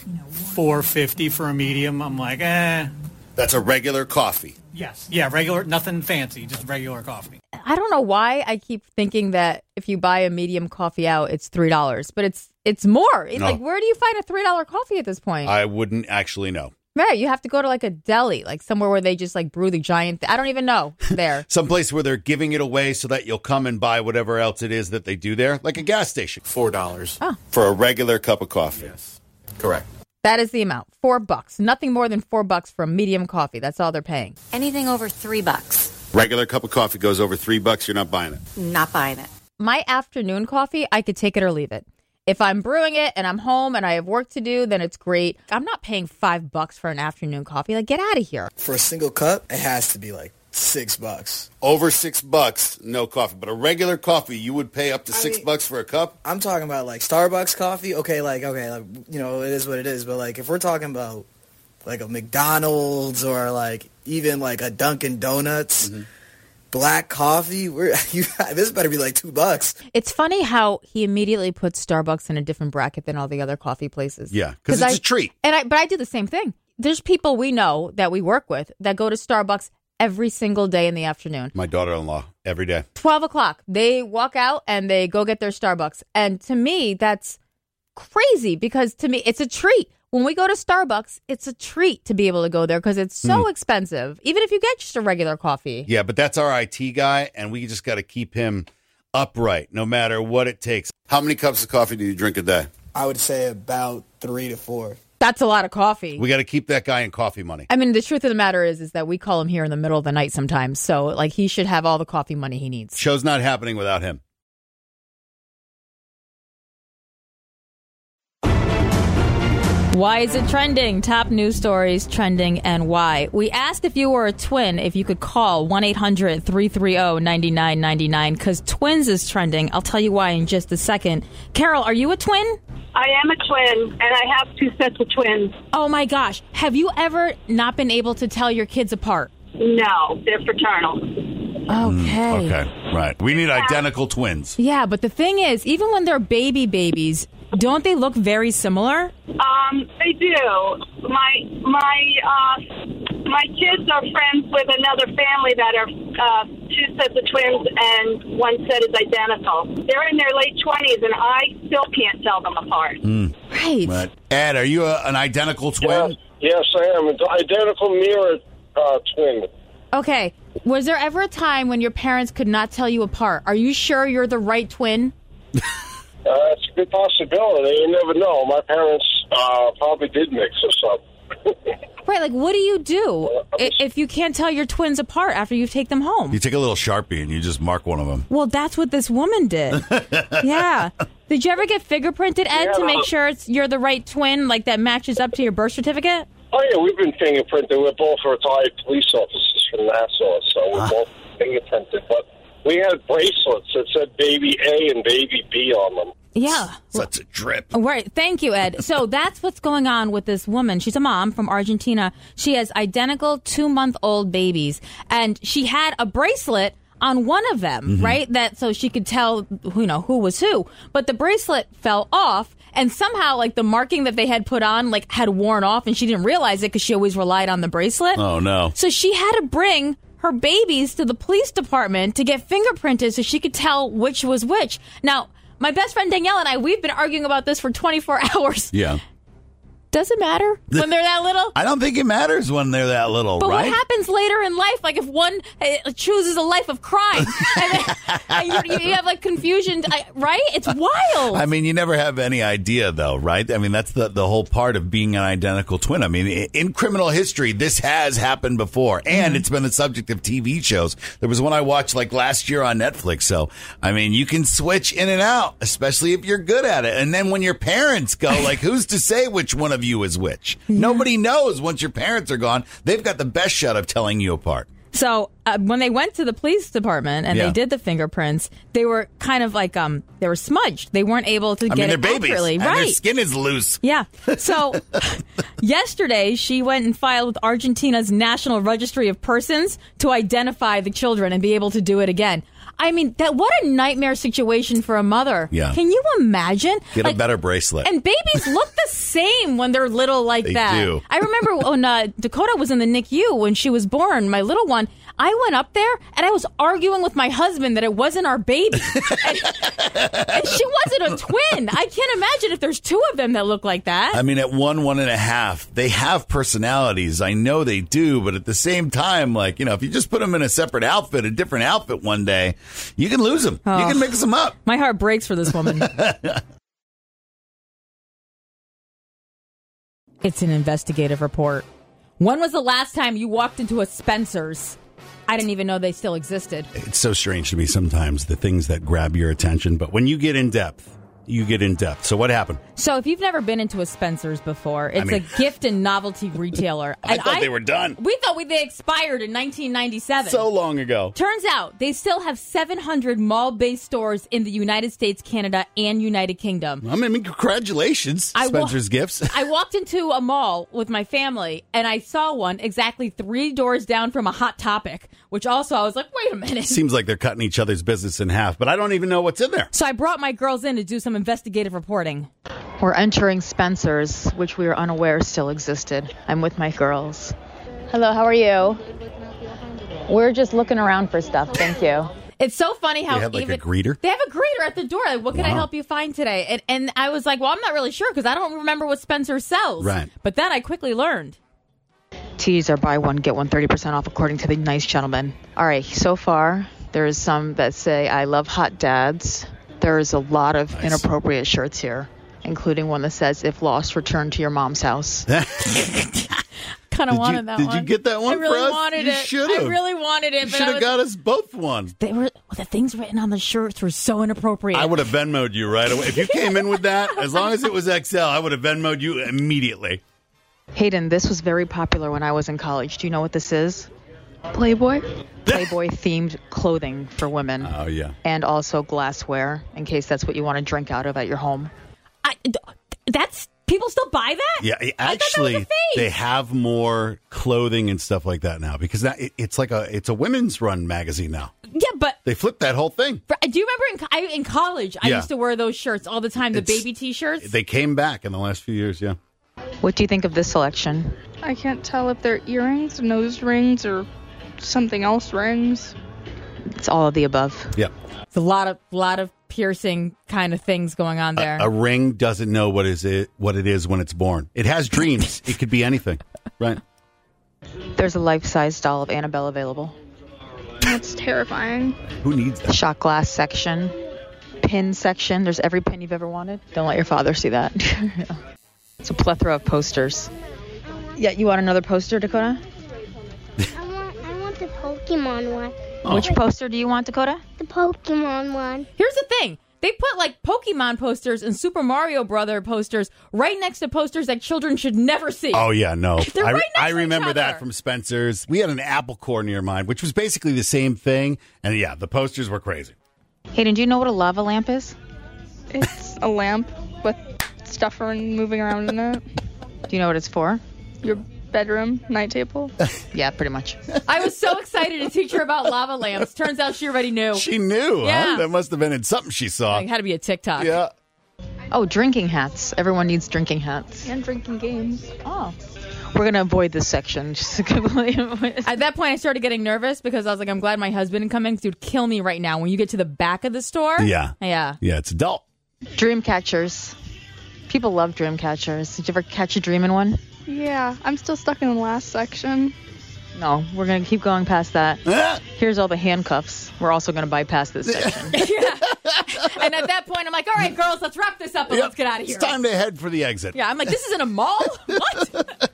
V: $4.50 for a medium, I'm like,
B: That's a regular coffee.
V: Yes. Yeah, regular, nothing fancy, just regular coffee.
A: I don't know why I keep thinking that if you buy a medium coffee out, it's $3, but it's more.
B: No.
A: Like, where do you find a $3 coffee at this point?
B: I wouldn't actually know.
A: Right, you have to go to like a deli, like somewhere where they just like brew the giant. I don't even know there.
B: Someplace where they're giving it away so that you'll come and buy whatever else it is that they do there, like a gas station.
C: $4
B: for a regular cup of coffee.
C: Yes, correct.
A: That is the amount, $4. Nothing more than $4 for a medium coffee. That's all they're paying.
D: Anything over $3.
B: Regular cup of coffee goes over $3. You're not buying it.
D: Not buying it.
A: My afternoon coffee, I could take it or leave it. If I'm brewing it and I'm home and I have work to do, then it's great. I'm not paying $5 for an afternoon coffee. Like, get out of here.
W: For a single cup, it has to be like $6.
B: Over $6, no coffee. But a regular coffee, you would pay up to $6 for a cup?
W: I'm talking about like Starbucks coffee. Okay, you know, it is what it is. But like, if we're talking about like a McDonald's or like even like a Dunkin' Donuts, black coffee, this better be like $2.
A: It's funny how he immediately puts Starbucks in a different bracket than all the other coffee places.
B: Yeah, because it's a treat.
A: But I do the same thing. There's people we know that we work with that go to Starbucks every single day in the afternoon.
B: My daughter-in-law, every day.
A: 12 o'clock. They walk out and they go get their Starbucks. And to me, that's crazy because to me, it's a treat. When we go to Starbucks, it's a treat to be able to go there because it's so expensive, even if you get just a regular coffee.
B: Yeah, but that's our IT guy, and we just got to keep him upright no matter what it takes. How many cups of coffee do you drink a day?
W: I would say about 3 to 4.
A: That's a lot of coffee.
B: We got to keep that guy in coffee money.
A: I mean, the truth of the matter is that we call him here in the middle of the night sometimes. So, like, he should have all the coffee money he needs.
B: Show's not happening without him.
A: Why is it trending? Top news stories trending and why. We asked if you were a twin, if you could call 1-800-330-9999 because twins is trending. I'll tell you why in just a second. Carol, are you a twin?
X: I am a twin, and I have 2 sets of twins.
A: Oh, my gosh. Have you ever not been able to tell your kids apart?
X: No, they're fraternal.
A: Okay.
B: Okay, right. We need identical twins.
A: Yeah, but the thing is, even when they're babies, don't they look very similar?
X: They do. My kids are friends with another family that are 2 sets of twins, and 1 set is identical. They're in their late 20s, and I still can't tell them apart.
A: Right.
B: Ed, are you an identical twin?
Y: Yes, I am. An identical mirror twin.
A: Okay. Was there ever a time when your parents could not tell you apart? Are you sure you're the right twin?
Y: It's a good possibility. You never know. My parents probably did mix us up.
A: Right, like what do you do if you can't tell your twins apart after you take them home?
B: You take a little Sharpie and you just mark one of them.
A: Well, that's what this woman did. Yeah. Did you ever get fingerprinted, Ed, to make sure you're the right twin, like that matches up to your birth certificate?
Y: Oh, yeah, we've been fingerprinted. We're both retired police officers from Nassau, so we're both fingerprinted. But we had bracelets that said Baby A and Baby B on them.
A: Yeah.
B: Such a trip.
A: Right. Thank you, Ed. So that's what's going on with this woman. She's a mom from Argentina. She has identical 2-month-old babies. And she had a bracelet on one of them, right? That so she could tell, who was who. But the bracelet fell off. And somehow, like, the marking that they had put on, like, had worn off. And she didn't realize it because she always relied on the bracelet.
B: Oh, no.
A: So she had to bring her babies to the police department to get fingerprinted so she could tell which was which. Now, my best friend Danielle and I, we've been arguing about this for 24 hours.
B: Yeah.
A: Does it matter when they're that little?
B: I don't think it matters when they're that little,
A: but
B: right?
A: What happens later in life? Like if one chooses a life of crime, and you have like confusion, right? It's wild.
B: I mean, you never have any idea, though, right? I mean, that's the whole part of being an identical twin. I mean, in criminal history, this has happened before, and it's been the subject of TV shows. There was one I watched like last year on Netflix. So, I mean, you can switch in and out, especially if you're good at it. And then when your parents go, like, who's to say which one of you is which? Nobody knows once your parents are gone. They've got the best shot of telling you apart.
A: So when they went to the police department and they did the fingerprints, they were kind of like they were smudged. They weren't able to get it accurately.
B: And their skin is loose.
A: Yeah. So yesterday she went and filed with Argentina's National Registry of Persons to identify the children and be able to do it again. I mean, what a nightmare situation for a mother.
B: Yeah.
A: Can you imagine?
B: Get a better bracelet.
A: And babies look the same when they're little like
B: they
A: that.
B: Do.
A: I remember when Dakota was in the NICU when she was born, my little one. I went up there and I was arguing with my husband that it wasn't our baby. and she wasn't a twin. I can't imagine if there's two of them that look like that.
B: I mean, at 1.5, they have personalities. I know they do, but at the same time, like, you know, if you just put them in a separate outfit, a different outfit one day, you can lose them. You can mix them up.
A: My heart breaks for this woman. It's an investigative report. When was the last time you walked into a Spencer's? I didn't even know they still existed.
B: It's so strange to me sometimes, the things that grab your attention. But when you get in depth, you get in depth. So what happened?
A: So if you've never been into a Spencer's before, it's a gift and novelty retailer.
B: I thought they were done.
A: We thought they expired in 1997.
B: So long ago.
A: Turns out they still have 700 mall-based stores in the United States, Canada, and United Kingdom.
B: I mean, congratulations, Spencer's Gifts.
A: I walked into a mall with my family, and I saw one exactly 3 doors down from a Hot Topic, which also I was like, wait a minute.
B: Seems like they're cutting each other's business in half, but I don't even know what's in there.
A: So I brought my girls in to do some investigative reporting.
N: We're entering Spencer's, which we were unaware still existed. I'm with my girls. Hello, how are you? We're just looking around for stuff, thank you.
A: It's so funny how
B: they have like a greeter?
A: They have a greeter at the door. Like, what can I help you find today? And I was like, well, I'm not really sure because I don't remember what Spencer sells.
B: Right.
A: But then I quickly learned.
N: Teas are buy one, get one 30% off according to the nice gentleman. All right, so far, there's some that say, I love hot dads. There's a lot of inappropriate shirts here, including one that says, if lost, return to your mom's house.
A: Kind of wanted that one.
B: Did you get that one
A: I really
B: for us?
A: wanted
B: You
A: it.
B: should have.
A: I really wanted it.
B: You should have got us both one.
A: The things written on the shirts were so inappropriate.
B: I would have Venmo'd you right away. If you came in with that, as long as it was XL, I would have Venmo'd you immediately.
N: Hayden, this was very popular when I was in college. Do you know what this is? Playboy? Playboy-themed clothing for women.
B: Oh, yeah.
N: And also glassware, in case that's what you want to drink out of at your home.
A: People still buy that?
B: Yeah, actually, they have more clothing and stuff like that now because it's a women's run magazine now.
A: Yeah, but
B: they flipped that whole thing.
A: Do you remember in college, I used to wear those shirts all the time, the baby T-shirts?
B: They came back in the last few years, yeah.
N: What do you think of this selection?
C: I can't tell if they're earrings, nose rings, or something else rings.
N: It's all of the above.
B: Yep.
A: It's a lot of piercing kind of things going on there.
B: A ring doesn't know what it is when it's born. It has dreams. It could be anything, right?
N: There's a life-size doll of Annabelle available.
C: That's terrifying.
B: Who needs that?
N: Shot glass section, pin section. There's every pin you've ever wanted. Don't let your father see that. It's a plethora of posters. Yeah, you want another poster, Dakota?
E: I want the Pokemon one.
B: Oh.
N: Which poster do you want, Dakota?
E: The Pokemon one.
A: Here's the thing. They put like Pokemon posters and Super Mario Brother posters right next to posters that children should never see.
B: Oh, yeah, no.
A: They're right next
B: I
A: to
B: remember
A: each
B: that
A: other.
B: from Spencer's. We had an Apple Core near mine, which was basically the same thing. And yeah, the posters were crazy.
N: Hayden, do you know what a lava lamp is?
C: It's a lamp with stuff moving around in it.
N: Do you know what it's for?
C: Your bedroom night table.
N: Yeah, pretty much.
A: I was so excited to teach her about lava lamps. Turns out she already knew.
B: She knew,
A: Yeah.
B: huh? That must have been in something she saw.
A: It had to be a TikTok.
B: Yeah.
N: Oh, drinking hats. Everyone needs drinking hats.
C: And drinking games.
N: Oh. We're going to avoid this section. Just to completely avoid it.
A: At that point, I started getting nervous because I was like, I'm glad my husband didn't come in because he would kill me right now. When you get to the back of the store.
B: Yeah.
A: Yeah.
B: Yeah, it's adult.
N: Dream catchers. People love dream catchers. Did you ever catch a dream in one?
C: Yeah, I'm still stuck in the last section.
N: No, we're going to keep going past that. Here's all the handcuffs. We're also going to bypass this section.
A: Yeah. And at that point, I'm like, all right, girls, let's wrap this up and let's get out of here.
B: It's time to head for the exit.
A: Yeah, I'm like, this isn't a mall? What?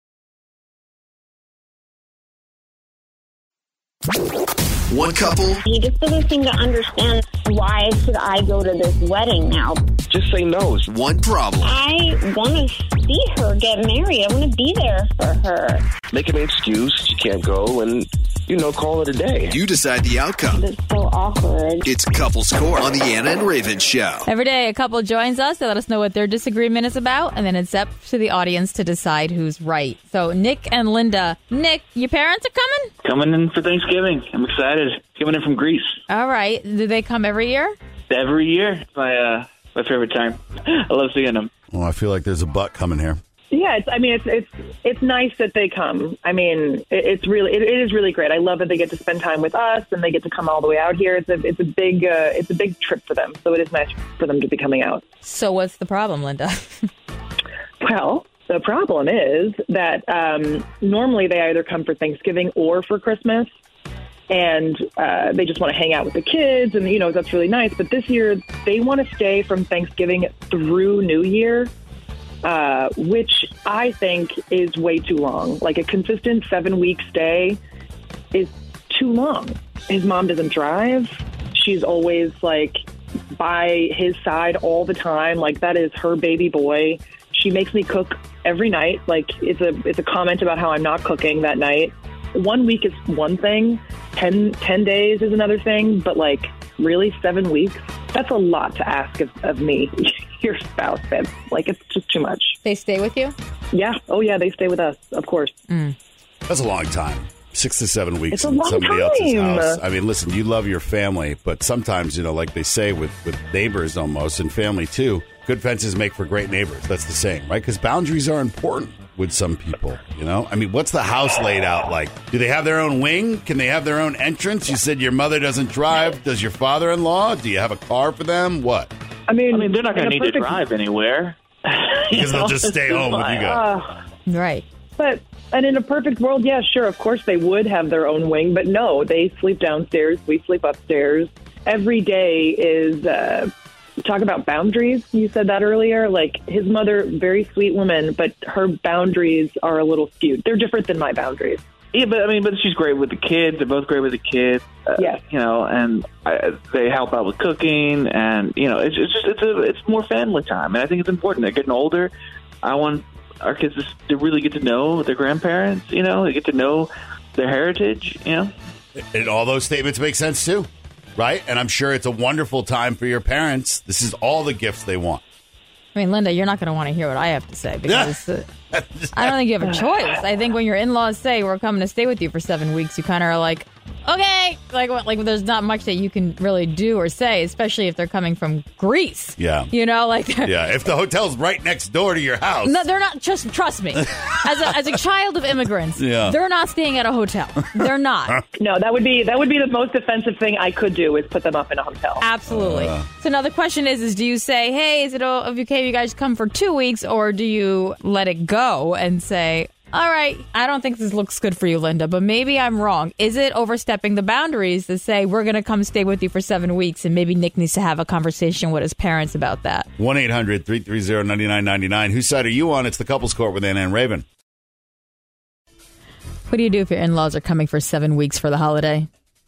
F: One couple.
G: He just doesn't seem to understand why should I go to this wedding now.
F: Just say no. One problem.
G: I want to see her get married. I want to be there for her.
F: Make an excuse. You can't go and, call it a day. You decide the outcome.
G: It's so awkward.
F: It's Couples Court on the Anna and Raven Show.
A: Every day, a couple joins us. They let us know what their disagreement is about, and then it's up to the audience to decide who's right. So, Nick and Linda. Nick, your parents are coming?
H: Coming in for Thanksgiving. I'm excited. Coming in from Greece.
A: All right. Do they come every year?
H: Every year. My favorite time. I love seeing them.
B: Oh, I feel like there's a butt coming here.
I: Yeah, it's nice that they come. I mean, it is really great. I love that they get to spend time with us and they get to come all the way out here. It's a big trip for them. So it is nice for them to be coming out.
A: So what's the problem, Linda?
I: Well, the problem is that normally they either come for Thanksgiving or for Christmas, and they just want to hang out with the kids, and that's really nice. But this year they want to stay from Thanksgiving through New Year. Which I think is way too long. Like a consistent 7-week stay is too long. His mom doesn't drive. She's always like by his side all the time. Like that is her baby boy. She makes me cook every night. Like it's a comment about how I'm not cooking that night. 1 week is one thing. 10 days is another thing. But like really 7 weeks? That's a lot to ask of me. Your spouse, babe. Like, it's just too much.
A: They stay with you?
I: Yeah. Oh, yeah, they stay with us, of course.
B: That's a long time. 6 to 7 weeks
I: It's a
B: in
I: long
B: somebody
I: time.
B: else's house. I mean, listen, you love your family, but sometimes, like they say with neighbors almost, and family too, good fences make for great neighbors. That's the saying, right? Because boundaries are important with some people, I mean, what's the house laid out like? Do they have their own wing? Can they have their own entrance? You said your mother doesn't drive. Does your father-in-law? Do you have a car for them? What?
H: I mean, they're not going to need to drive anywhere.
B: Because they'll just stay home with you guys.
A: Right.
I: And in a perfect world, yeah, sure, of course they would have their own wing, but no, they sleep downstairs, we sleep upstairs. Every day is, talk about boundaries, you said that earlier, like his mother, very sweet woman, but her boundaries are a little skewed. They're different than my boundaries.
H: Yeah, but she's great with the kids. They're both great with the kids.
I: Yes.
H: And they help out with cooking, and it's more family time, and I think it's important. They're getting older. I want our kids to really get to know their grandparents. They get to know their heritage.
B: And all those statements make sense too, right? And I'm sure it's a wonderful time for your parents. This is all the gifts they want.
A: I mean, Linda, you're not going to want to hear what I have to say because I don't think you have a choice. I think when your in-laws say we're coming to stay with you for 7 weeks, you kind of are like, okay, like there's not much that you can really do or say, especially if they're coming from Greece.
B: Yeah.
A: Yeah,
B: if the hotel's right next door to your house.
A: No, they're not. Just trust me. As a child of immigrants, they're not staying at a hotel. They're not.
I: No, that would be the most offensive thing I could do is put them up in a hotel.
A: Absolutely. So now the question is do you say, hey, is it okay if you guys come for 2 weeks, or do you let it go and say, all right, I don't think this looks good for you, Linda, but maybe I'm wrong. Is it overstepping the boundaries to say we're going to come stay with you for 7 weeks, and maybe Nick needs to have a conversation with his parents about that?
B: 1-800-330-9999. Whose side are you on? It's the Couples Court with Anna and Raven.
A: What do you do if your in-laws are coming for 7 weeks for the holiday?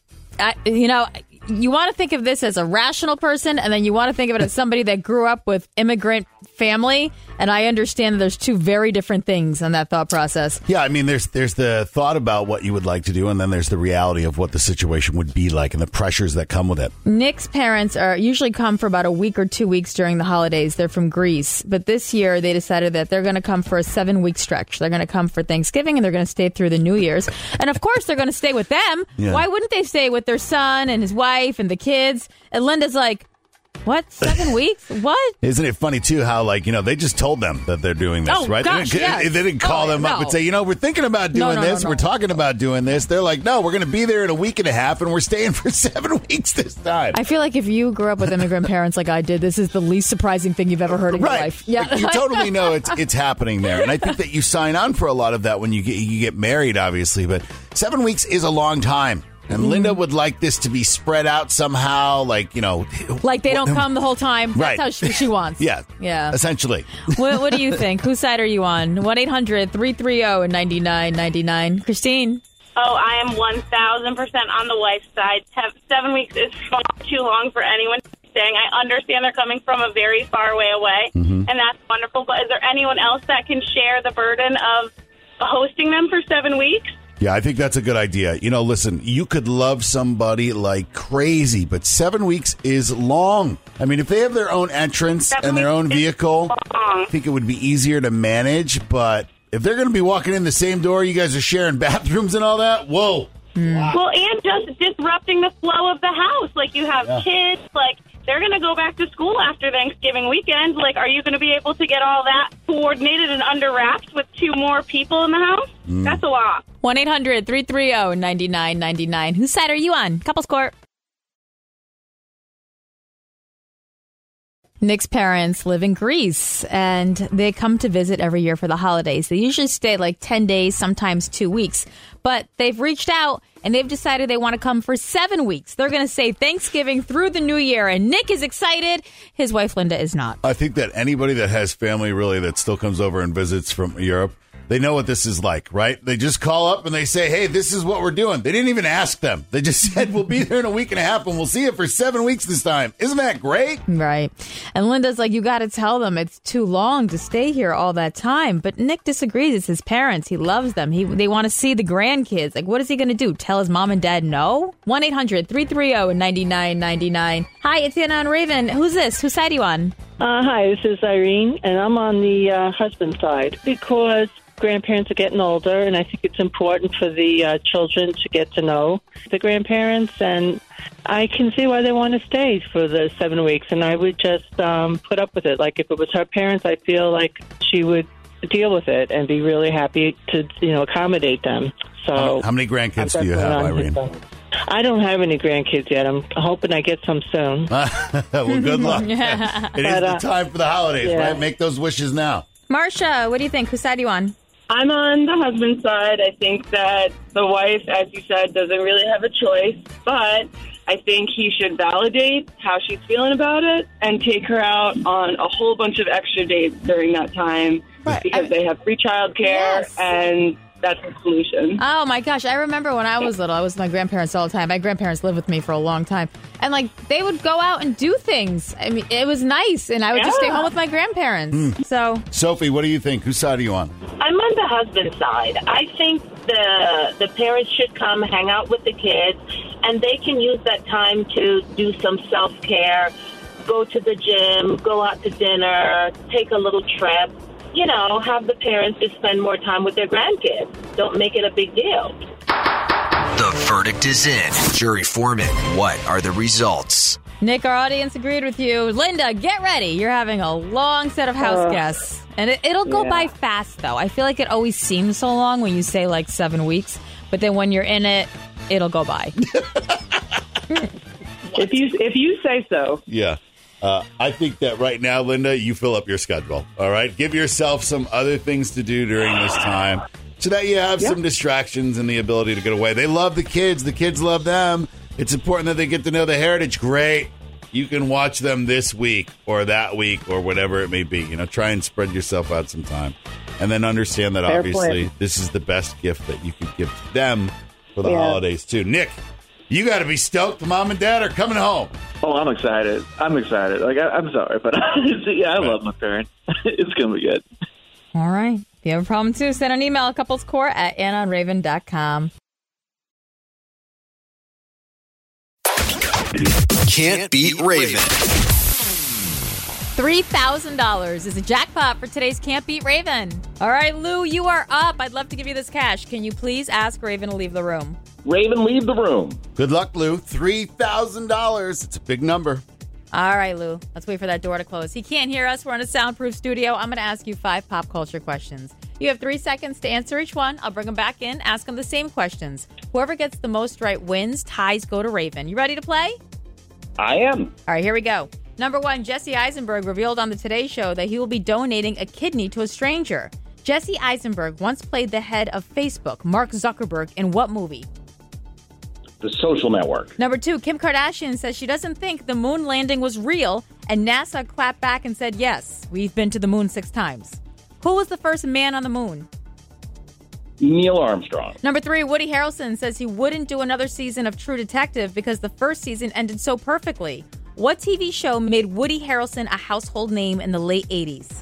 A: You want to think of this as a rational person, and then you want to think of it as somebody that grew up with immigrant family. And I understand that there's two very different things in that thought process.
B: Yeah, I mean, there's the thought about what you would like to do, and then there's the reality of what the situation would be like and the pressures that come with it.
A: Nick's parents usually come for about a week or 2 weeks during the holidays. They're from Greece. But this year, they decided that they're going to come for a 7-week stretch. They're going to come for Thanksgiving, and they're going to stay through the New Year's. And, of course, they're going to stay with them. Yeah. Why wouldn't they stay with their son and his wife and the kids? And Linda's like, what? 7 weeks? What?
B: Isn't it funny, too, how, they just told them that they're doing this, right?
A: Gosh,
B: they didn't call them up and say, we're thinking about doing this. No. We're talking about doing this. They're like, no, we're going to be there in a week and a half, and we're staying for 7 weeks this time.
A: I feel like if you grew up with immigrant parents like I did, this is the least surprising thing you've ever heard in your life. Yeah.
B: You totally know it's happening there. And I think that you sign on for a lot of that when you get married, obviously. But 7 weeks is a long time. And Linda would like this to be spread out somehow, like they
A: don't come the whole time. That's how she wants.
B: Yeah. Essentially.
A: What do you think? Whose side are you on? 1-800-330-9999. Christine.
X: Oh, I am 1,000% on the wife's side. 7 weeks is far too long for anyone staying. I understand they're coming from a very far way away, and that's wonderful. But is there anyone else that can share the burden of hosting them for 7 weeks?
B: Yeah, I think that's a good idea. Listen, you could love somebody like crazy, but 7 weeks is long. I mean, if they have their own entrance and their own vehicle, I think it would be easier to manage. But if they're going to be walking in the same door, you guys are sharing bathrooms and all that, whoa.
X: Wow. Well, and just disrupting the flow of the house. Like, you have kids, they're going to go back to school after Thanksgiving weekend. Like, are you going to be able to get all that coordinated and under wraps with 2 more people in the house? That's a lot.
A: 1-800-330-9999. Whose side are you on? Couples Court. Nick's parents live in Greece, and they come to visit every year for the holidays. They usually stay like 10 days, sometimes 2 weeks. But they've reached out, and they've decided they want to come for 7 weeks. They're going to say Thanksgiving through the New Year, and Nick is excited. His wife, Linda, is not.
B: I think that anybody that has family, really, that still comes over and visits from Europe, they know what this is like, right? They just call up and they say, hey, this is what we're doing. They didn't even ask them. They just said, we'll be there in a week and a half, and we'll see you for 7 weeks this time. Isn't that great?
A: Right. And Linda's like, you got to tell them it's too long to stay here all that time. But Nick disagrees. It's his parents. He loves them. They want to see the grandkids. Like, what is he going to do? Tell his mom and dad no? 1-800-330-9999. Hi, it's Anna and Raven. Who's this? Whose side are you on?
J: Hi, this is Irene, and I'm on the husband side because grandparents are getting older, and I think it's important for the children to get to know the grandparents, and I can see why they want to stay for the 7 weeks, and I would just put up with it. Like, if it was her parents, I feel like she would deal with it and be really happy to, accommodate them. So,
B: how many grandkids do you have, Irene?
J: I don't have any grandkids yet. I'm hoping I get some soon.
B: Well, good luck. It is the time for the holidays, right? Make those wishes now.
A: Marsha, what do you think? Whose side are you on?
L: I'm on the husband's side. I think that the wife, as you said, doesn't really have a choice, but I think he should validate how she's feeling about it and take her out on a whole bunch of extra dates during that time because they have free childcare and that's the solution.
A: Oh, my gosh. I remember when I was little, I was with my grandparents all the time. My grandparents lived with me for a long time. And, they would go out and do things. I mean, it was nice. And I would just stay home with my grandparents. So,
B: Sophie, what do you think? Whose side are you on?
M: I'm on the husband's side. I think the parents should come hang out with the kids, and they can use that time to do some self-care, go to the gym, go out to dinner, take a little trip. Have the parents just spend more time with their grandkids. Don't make it a big deal.
P: The verdict is in. Jury foreman, what are the results?
A: Nick, our audience agreed with you. Linda, get ready. You're having a long set of house guests. And it'll go by fast, though. I feel like it always seems so long when you say, 7 weeks. But then when you're in it, it'll go by.
J: If you say so.
B: Yeah. I think that right now, Linda, you fill up your schedule. All right? Give yourself some other things to do during this time so that you have some distractions and the ability to get away. They love the kids. The kids love them. It's important that they get to know the heritage. Great. You can watch them this week or that week or whatever it may be. Try and spread yourself out some time. And then understand that, obviously, this is the best gift that you could give to them for the holidays, too. Nick, you got to be stoked. Mom and Dad are coming home.
H: Oh, I'm excited. I'm sorry, but I love my parents. It's going to be good.
A: All right. If you have a problem, too, send an email, couplescourt@AnnaandRaven.com.
P: Can't beat Raven.
A: $3,000 is a jackpot for today's Can't Beat Raven. All right, Lou, you are up. I'd love to give you this cash. Can you please ask Raven to leave the room?
F: Raven, leave the room.
B: Good luck, Lou. $3,000. It's a big number.
A: All right, Lou. Let's wait for that door to close. He can't hear us. We're in a soundproof studio. I'm going to ask you 5 pop culture questions. You have 3 seconds to answer each one. I'll bring them back in, ask them the same questions. Whoever gets the most right wins. Ties go to Raven. You ready to play?
F: I am.
A: All right, here we go. Number 1, Jesse Eisenberg revealed on the Today Show that he will be donating a kidney to a stranger. Jesse Eisenberg once played the head of Facebook, Mark Zuckerberg, in what movie?
F: The Social Network.
A: Number 2, Kim Kardashian says she doesn't think the moon landing was real, and NASA clapped back and said, yes, we've been to the moon 6 times. Who was the first man on the moon?
F: Neil Armstrong.
A: Number 3, Woody Harrelson says he wouldn't do another season of True Detective because the first season ended so perfectly. What TV show made Woody Harrelson a household name in the late 80s?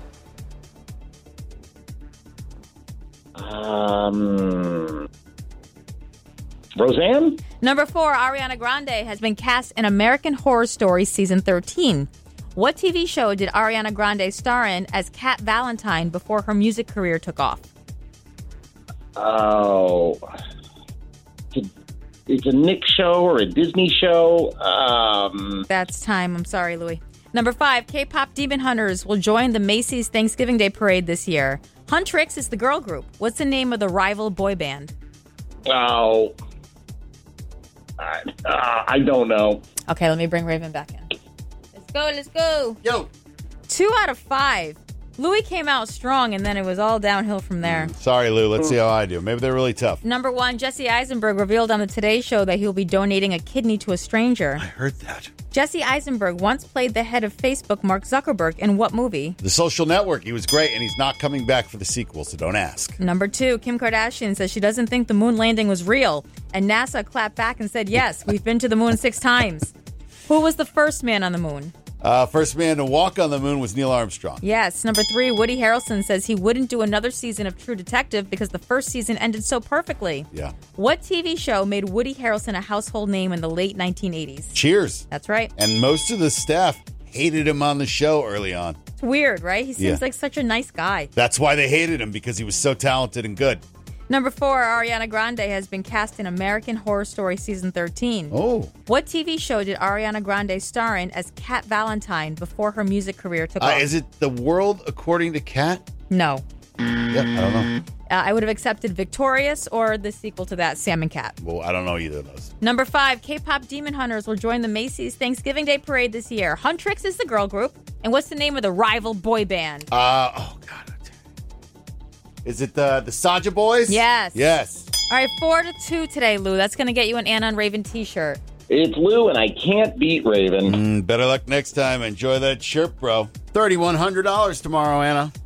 F: Roseanne?
A: Number 4, Ariana Grande has been cast in American Horror Story Season 13. What TV show did Ariana Grande star in as Kat Valentine before her music career took off?
F: Oh.
K: it's a Nick show or a Disney show.
A: That's time. I'm sorry, Louie. Number 5, K-pop Demon Hunters will join the Macy's Thanksgiving Day Parade this year. Huntrix is the girl group. What's the name of the rival boy band?
K: Oh, I don't know.
A: Okay, let me bring Raven back in. Let's go.
B: Yo.
A: 2 out of 5. Louis came out strong, and then it was all downhill from there.
B: Sorry, Lou. Let's see how I do. Maybe they're really tough.
A: Number 1, Jesse Eisenberg revealed on the Today Show that he'll be donating a kidney to a stranger.
B: I heard that.
A: Jesse Eisenberg once played the head of Facebook, Mark Zuckerberg, in what movie?
B: The Social Network. He was great, and he's not coming back for the sequel, so don't ask.
A: Number 2, Kim Kardashian says she doesn't think the moon landing was real, and NASA clapped back and said, yes, we've been to the moon 6 times. Who was the first man on the moon?
B: First man to walk on the moon was Neil Armstrong.
A: Yes. Number 3, Woody Harrelson says he wouldn't do another season of True Detective because the first season ended so perfectly.
B: Yeah.
A: What TV show made Woody Harrelson a household name in the late 1980s?
B: Cheers.
A: That's right.
B: And most of the staff hated him on the show early on.
A: It's weird, right? He seems like such a nice guy.
B: That's why they hated him, because he was so talented and good.
A: Number 4, Ariana Grande has been cast in American Horror Story Season 13.
B: Oh.
A: What TV show did Ariana Grande star in as Kat Valentine before her music career took off?
B: Is it The World According to Kat?
A: No.
B: Yeah, I don't know.
A: I would have accepted Victorious or the sequel to that, Sam and Cat.
B: Well, I don't know either of those.
A: Number 5, K-pop Demon Hunters will join the Macy's Thanksgiving Day Parade this year. Huntrix is the girl group. And what's the name of the rival boy band?
B: Oh, God. Is it the Saja Boys?
A: Yes.
B: Yes.
A: All right, 4-2 today, Lou. That's going to get you an Anna and Raven t-shirt.
K: It's Lou, and I can't beat Raven.
B: Better luck next time. Enjoy that shirt, bro. $3,100 tomorrow, Anna.